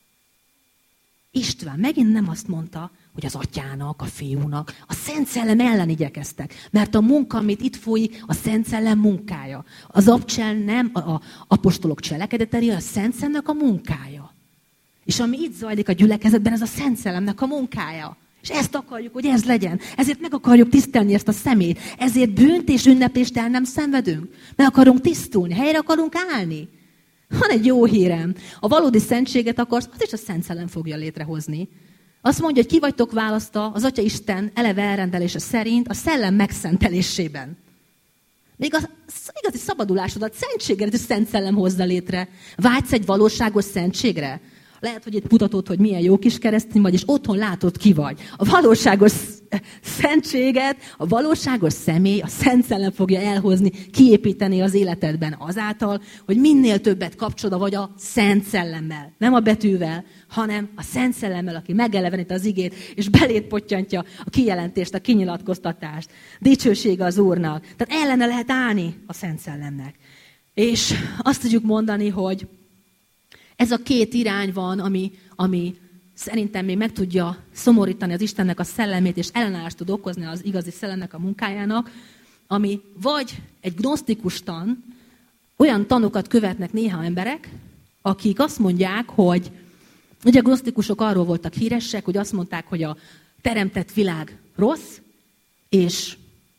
István. Megint nem azt mondta, hogy az atyának, a fiúnak, a Szent Szellem ellen igyekeztek. Mert a munka, amit itt folyik, a Szent Szellem munkája. Az abcsel nem a apostolok cselekedetei, a Szent Szellemnek a munkája. És ami itt zajlik a gyülekezetben, ez a Szent Szellemnek a munkája. És ezt akarjuk, hogy ez legyen. Ezért meg akarjuk tisztelni ezt a szemét. Ezért bűnt és ünneplést el nem szenvedünk. Meg akarunk tisztulni, helyre akarunk állni. Van egy jó hírem. A valódi szentséget akarsz, az is a Szent Szellem fogja létrehozni. Azt mondja, hogy ki vagytok választva az Atya Isten eleve elrendelése szerint a szellem megszentelésében. Még az igazi szabadulásodat, szentséget is Szent Szellem hozza létre. Vágysz egy valóságos szentségre? Lehet, hogy itt mutatod, hogy milyen jó kis keresztény vagy, és otthon látod, ki vagy. A valóságos szentséget, a valóságos személy, a Szent Szellem fogja elhozni, kiépíteni az életedben azáltal, hogy minél többet kapcsolod vagy a Szent Szellemmel. Nem a betűvel, hanem a Szent Szellemmel, aki megelevenít az igét, és beléd pottyantja a kijelentést, a kinyilatkoztatást. Dicsősége az Úrnak. Tehát ellene lehet állni a Szent Szellemnek. És azt tudjuk mondani, hogy ez a két irány van, ami szerintem még meg tudja szomorítani az Istennek a szellemét, és ellenállást tud okozni az igazi szellemnek a munkájának, ami vagy egy gnosztikus tan, olyan tanokat követnek néha emberek, akik azt mondják, hogy ugye a gnosztikusok arról voltak híresek, hogy azt mondták, hogy a teremtett világ rossz, és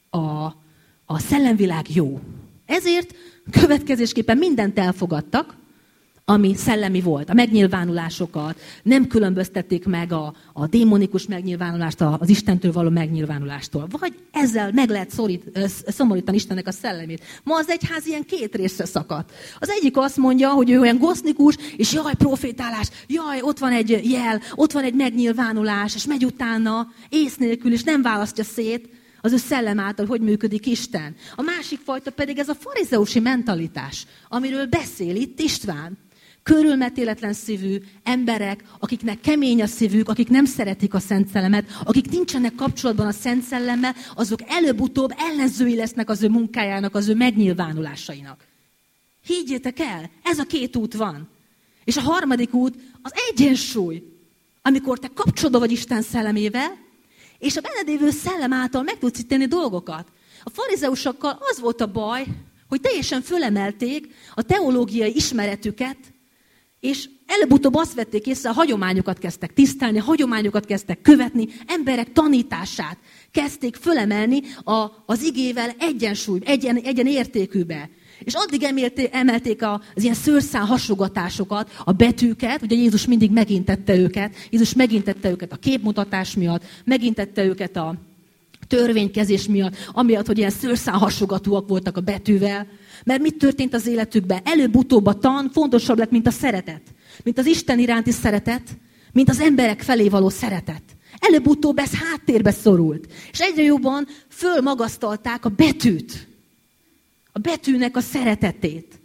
a szellemvilág jó. Ezért következésképpen mindent elfogadtak, ami szellemi volt. A megnyilvánulásokat nem különböztették meg a démonikus megnyilvánulást az Istentől való megnyilvánulástól. Vagy ezzel meg lehet szomorítani Istennek a szellemét. Ma az egyház ilyen két részre szakadt. Az egyik azt mondja, hogy ő olyan gosznikus, és jaj, profétálás, jaj, ott van egy jel, ott van egy megnyilvánulás, és megy utána ész nélkül, és nem választja szét az ő szellem által, hogy működik Isten. A másik fajta pedig ez a farizeusi mentalitás, amiről beszél itt István. Körülmetéletlen szívű emberek, akiknek kemény a szívük, akik nem szeretik a Szent Szellemet, akik nincsenek kapcsolatban a Szent Szellemmel, azok előbb-utóbb ellenzői lesznek az ő munkájának, az ő megnyilvánulásainak. Higgyétek el, ez a két út van. És a harmadik út az egyensúly, amikor te kapcsolatban vagy Isten szellemével, és a bennedévő szellem által meg tudsz tenni dolgokat. A farizeusokkal az volt a baj, hogy teljesen fölemelték a teológiai ismeretüket, és előbb-utóbb azt vették észre, a hagyományokat kezdtek tisztelni, a hagyományokat kezdtek követni, emberek tanítását kezdték fölemelni az igével egyensúly, egyen értékűbe. És addig emelték az ilyen szőrszál hasogatásokat, a betűket, ugye Jézus mindig megintette őket, Jézus megintette őket a képmutatás miatt, megintette őket a törvénykezés miatt, amiatt, hogy ilyen szőrszál hasogatóak voltak a betűvel. Mert mit történt az életükben? Előbb-utóbb a tan fontosabb lett, mint a szeretet. Mint az Isten iránti szeretet, mint az emberek felé való szeretet. Előbb-utóbb ez háttérbe szorult. És egyre jobban fölmagasztalták a betűt. A betűnek a szeretetét.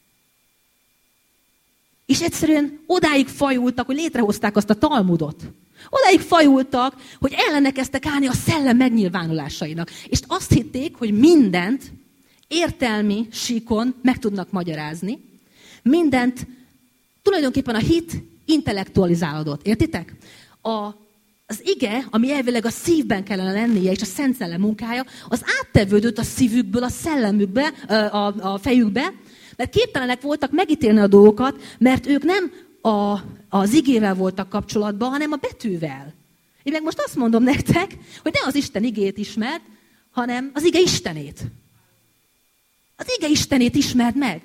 És egyszerűen odáig fajultak, hogy létrehozták azt a Talmudot. Odáig fajultak, hogy ellene kezdtek állni a szellem megnyilvánulásainak. És azt hitték, hogy mindent értelmi síkon meg tudnak magyarázni. Mindent, tulajdonképpen a hit intellektualizálódott. Értitek? Az ige, ami elvileg a szívben kellene lennie, és a Szent Szellem munkája, az áttevődött a szívükből, a szellemükbe, a fejükbe, mert képtelenek voltak megítélni a dolgokat, mert ők nem az igével voltak kapcsolatban, hanem a betűvel. Én meg most azt mondom nektek, hogy ne az Isten igét ismerd, hanem az ige Istenét. Az ige Istenét ismerd meg.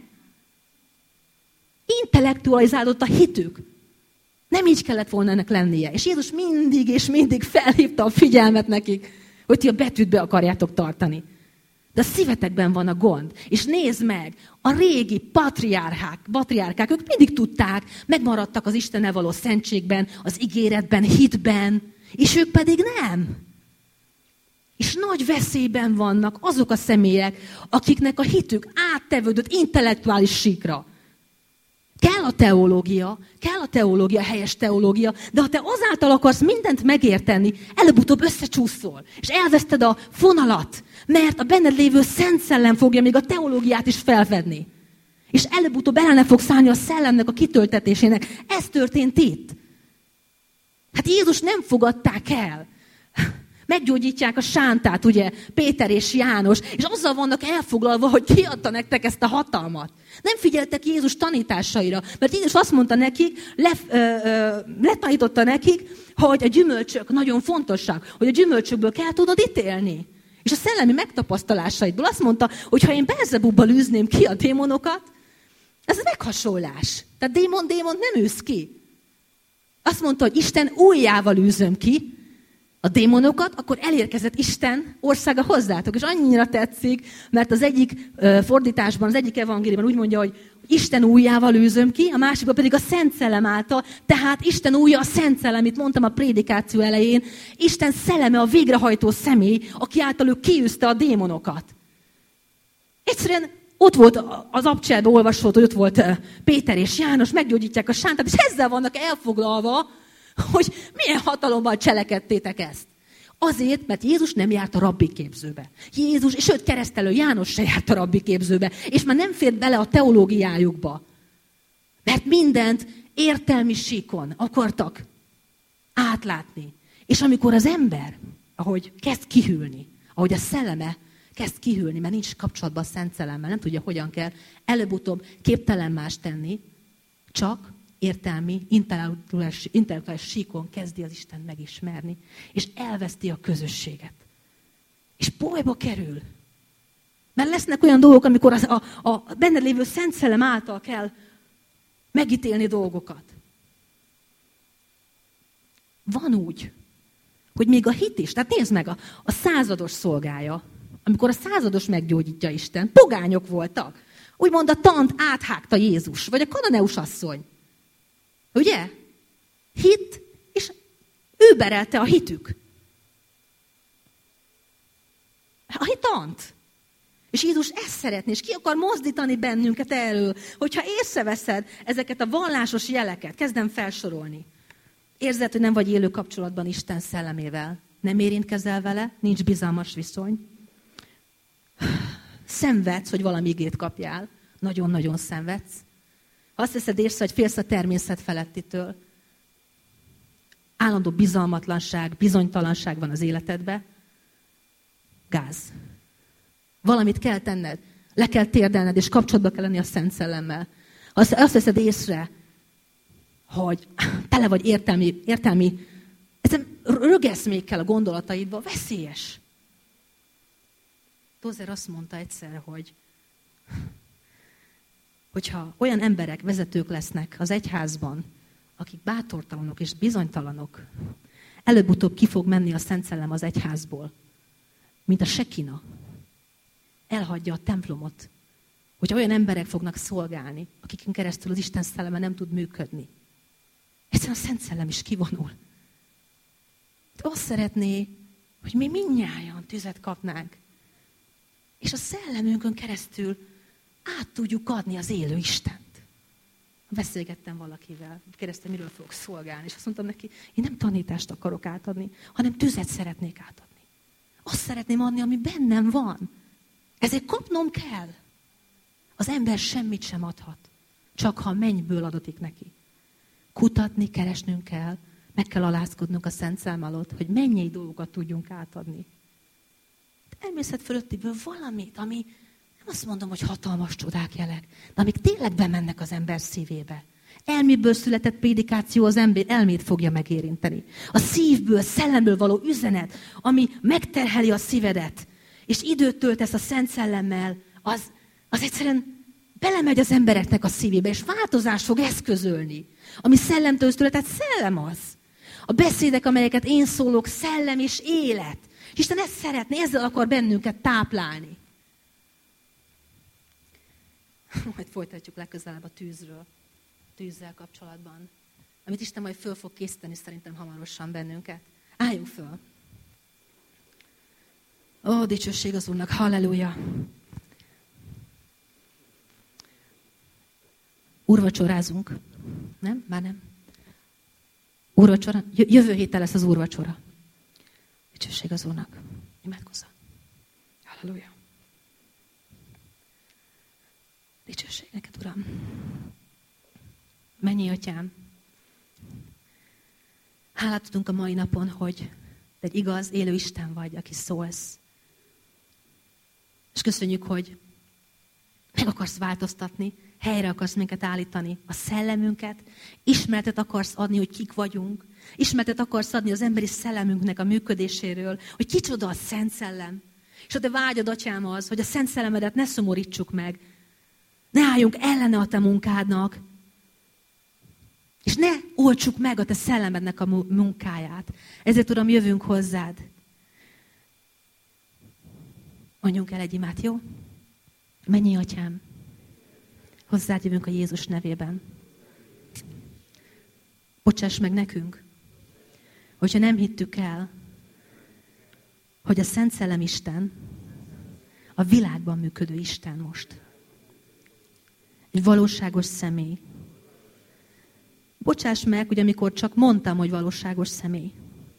Intellektualizálódott a hitük. Nem így kellett volna ennek lennie. És Jézus mindig és mindig felhívta a figyelmet nekik, hogy ti a betűt be akarjátok tartani. De a szívetekben van a gond. És nézd meg, a régi patriárkák, ők mindig tudták, megmaradtak az Istennel való szentségben, az ígéretben, hitben, és ők pedig nem. És nagy veszélyben vannak azok a személyek, akiknek a hitük áttevődött intellektuális síkra. Kell a teológia, helyes teológia, de ha te azáltal akarsz mindent megérteni, előbb-utóbb összecsúszol, és elveszted a fonalat, mert a benned lévő Szent Szellem fogja még a teológiát is felvedni. És előbb-utóbb ellene fogsz állni a szellemnek a kitöltetésének. Ez történt itt. Hát Jézus nem fogadták el. Meggyógyítják a sántát, ugye, Péter és János, és azzal vannak elfoglalva, hogy ki adta nektek ezt a hatalmat. Nem figyeltek Jézus tanításaira, mert Jézus azt mondta nekik, letanította nekik, hogy a gyümölcsök nagyon fontosak, hogy a gyümölcsökből kell tudod ítélni. És a szellemi megtapasztalásaidból azt mondta, hogy ha én Belzebubbal űzném ki a démonokat, ez meghasonlás. Tehát démon nem űz ki. Azt mondta, hogy Isten ujjával űzöm ki a démonokat, akkor elérkezett Isten országa hozzátok. És annyira tetszik, mert az egyik fordításban, az egyik evangéliumban úgy mondja, hogy Isten ujjával űzöm ki, a másikban pedig a Szent Szellem által. Tehát Isten ujja a Szent Szellem, amit mondtam a prédikáció elején. Isten szelleme a végrehajtó személy, aki által ő kiűzte a démonokat. Egyszerűen ott volt az abcselben olvasott, hogy ott volt Péter és János, meggyógyítják a sántát, és ezzel vannak elfoglalva, hogy milyen hatalommal cselekedtétek ezt. Azért, mert Jézus nem járt a rabbi képzőbe. Jézus, és sőt, keresztelő János se járt a rabbi képzőbe, és már nem fért bele a teológiájukba. Mert mindent értelmi síkon akartak átlátni. És amikor az ember, ahogy kezd kihűlni, ahogy a szelleme kezd kihűlni, mert nincs kapcsolatban a Szent Szellemmel, nem tudja, hogyan kell, előbb-utóbb képtelen más tenni, csak értelmi, intellektuális síkon kezdi az Isten megismerni, és elveszti a közösséget. És bajba kerül. Mert lesznek olyan dolgok, amikor a benned lévő Szent Szellem által kell megítélni dolgokat. Van úgy, hogy még a hit is, tehát nézd meg, a százados szolgája, amikor a százados meggyógyítja Isten, pogányok voltak. Úgymond a tant áthágta Jézus, vagy a kananeus asszony. Ugye? Hit, és ő berelte a hitük. A hitant. És Jézus ezt szeretné, és ki akar mozdítani bennünket erről, hogyha észreveszed ezeket a vallásos jeleket, kezdem felsorolni. Érzed, hogy nem vagy élő kapcsolatban Isten szellemével. Nem érintkezel vele, nincs bizalmas viszony. Szenvedsz, hogy valami igét kapjál. Nagyon-nagyon szenvedsz. Ha azt veszed észre, hogy félsz a természet felettitől, állandó bizalmatlanság, bizonytalanság van az életedben, gáz. Valamit kell tenned, le kell térdelned, és kapcsolatba kell lenni a Szent Szellemmel. Ha azt veszed észre, hogy tele vagy értelmi rögeszmékkel a gondolataidba, veszélyes. Tozer azt mondta egyszer, hogyha olyan emberek, vezetők lesznek az egyházban, akik bátortalanok és bizonytalanok, előbb-utóbb ki fog menni a Szent Szellem az egyházból, mint a sekina. Elhagyja a templomot. Hogyha olyan emberek fognak szolgálni, akiken keresztül az Isten szelleme nem tud működni. Egyszerűen a Szent Szellem is kivonul. Azt szeretné, hogy mi mindnyájan tüzet kapnánk, és a szellemünkön keresztül át tudjuk adni az élő Istent. Beszélgettem valakivel, kérdeztem, miről fogok szolgálni, és azt mondtam neki, én nem tanítást akarok átadni, hanem tüzet szeretnék átadni. Azt szeretném adni, ami bennem van. Ezért kapnom kell. Az ember semmit sem adhat, csak ha a mennyből adatik neki. Kutatni, keresnünk kell, meg kell alázkodnunk a Szent Szellem alatt, hogy mennyei dolgokat tudjunk átadni. Természet fölöttiből valamit, ami nem azt mondom, hogy hatalmas csodák jelek, de amik tényleg bemennek az ember szívébe. Elméből született prédikáció az elmét fogja megérinteni. A szívből, szellemből való üzenet, ami megterheli a szívedet, és időt töltesz a Szent Szellemmel, az egyszerűen belemegy az embereknek a szívébe, és változást fog eszközölni. Ami szellemtől született, szellem az. A beszédek, amelyeket én szólok, szellem és élet. És Isten ezt szeretné, ezzel akar bennünket táplálni. Majd folytatjuk legközelebb a tűzzel kapcsolatban. Amit Isten majd föl fog készíteni szerintem hamarosan bennünket. Álljunk föl. Ó, dicsőség az Úrnak, halleluja! Úrvacsorázunk. Nem? Már nem. Úrvacsora? Jövő héten lesz az úrvacsora. Dicsőség az Úrnak. Imádkozzak. Halleluja. Dicsőség neked, Uram. Mennyi Atyám. Hálát tudunk a mai napon, hogy te egy igaz, élő Isten vagy, aki szólsz. És köszönjük, hogy meg akarsz változtatni, helyre akarsz minket állítani, a szellemünket, ismeretet akarsz adni, hogy kik vagyunk, ismeretet akarsz adni az emberi szellemünknek a működéséről, hogy kicsoda a Szent Szellem. És a te vágyad, Atyám, az, hogy a Szent Szellemedet ne szomorítsuk meg, ne álljunk ellene a te munkádnak, és ne oltsuk meg a te szellemednek a munkáját. Ezért, Uram, jövünk hozzád. Mondjunk el egy imát, jó? Mennyi Atyám, hozzád jövünk a Jézus nevében. Bocsáss meg nekünk, hogyha nem hittük el, hogy a Szent Szellem Isten a világban működő Isten most. Egy valóságos személy. Bocsáss meg, hogy amikor csak mondtam, hogy valóságos személy.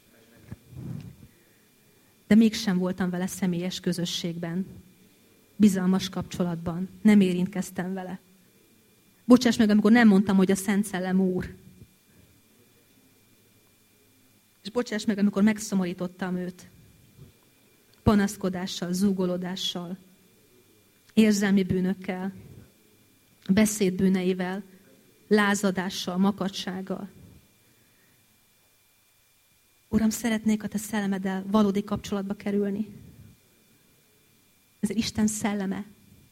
De mégsem voltam vele személyes közösségben. Bizalmas kapcsolatban. Nem érintkeztem vele. Bocsáss meg, amikor nem mondtam, hogy a Szent Szellem Úr. És bocsáss meg, amikor megszomorítottam őt. Panaszkodással, zúgolódással, érzelmi bűnökkel, beszédbűneivel, lázadással, makadsággal. Uram, szeretnék a te szellemeddel valódi kapcsolatba kerülni. Ez Isten szelleme.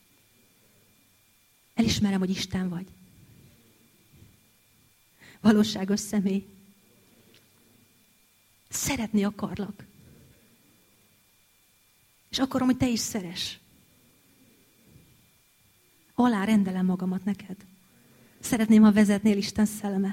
Elismerem, hogy Isten vagy. Valóságos személy. Szeretni akarlak. És akarom, hogy te is szeress. Alá rendelem magamat neked. Szeretném, ha vezetnél Isten szelleme.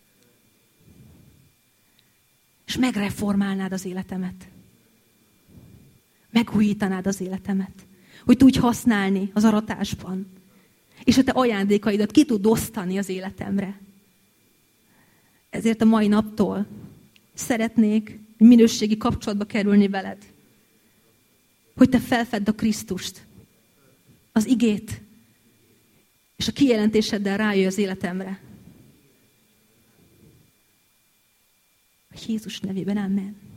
És megreformálnád az életemet. Megújítanád az életemet. Hogy tudj használni az aratásban. És a te ajándékaidat ki tud osztani az életemre. Ezért a mai naptól szeretnék minőségi kapcsolatba kerülni veled. Hogy te felfedd a Krisztust, az igét, és a kijelentéseddel rájöjj az életemre. Jézus nevében, amen.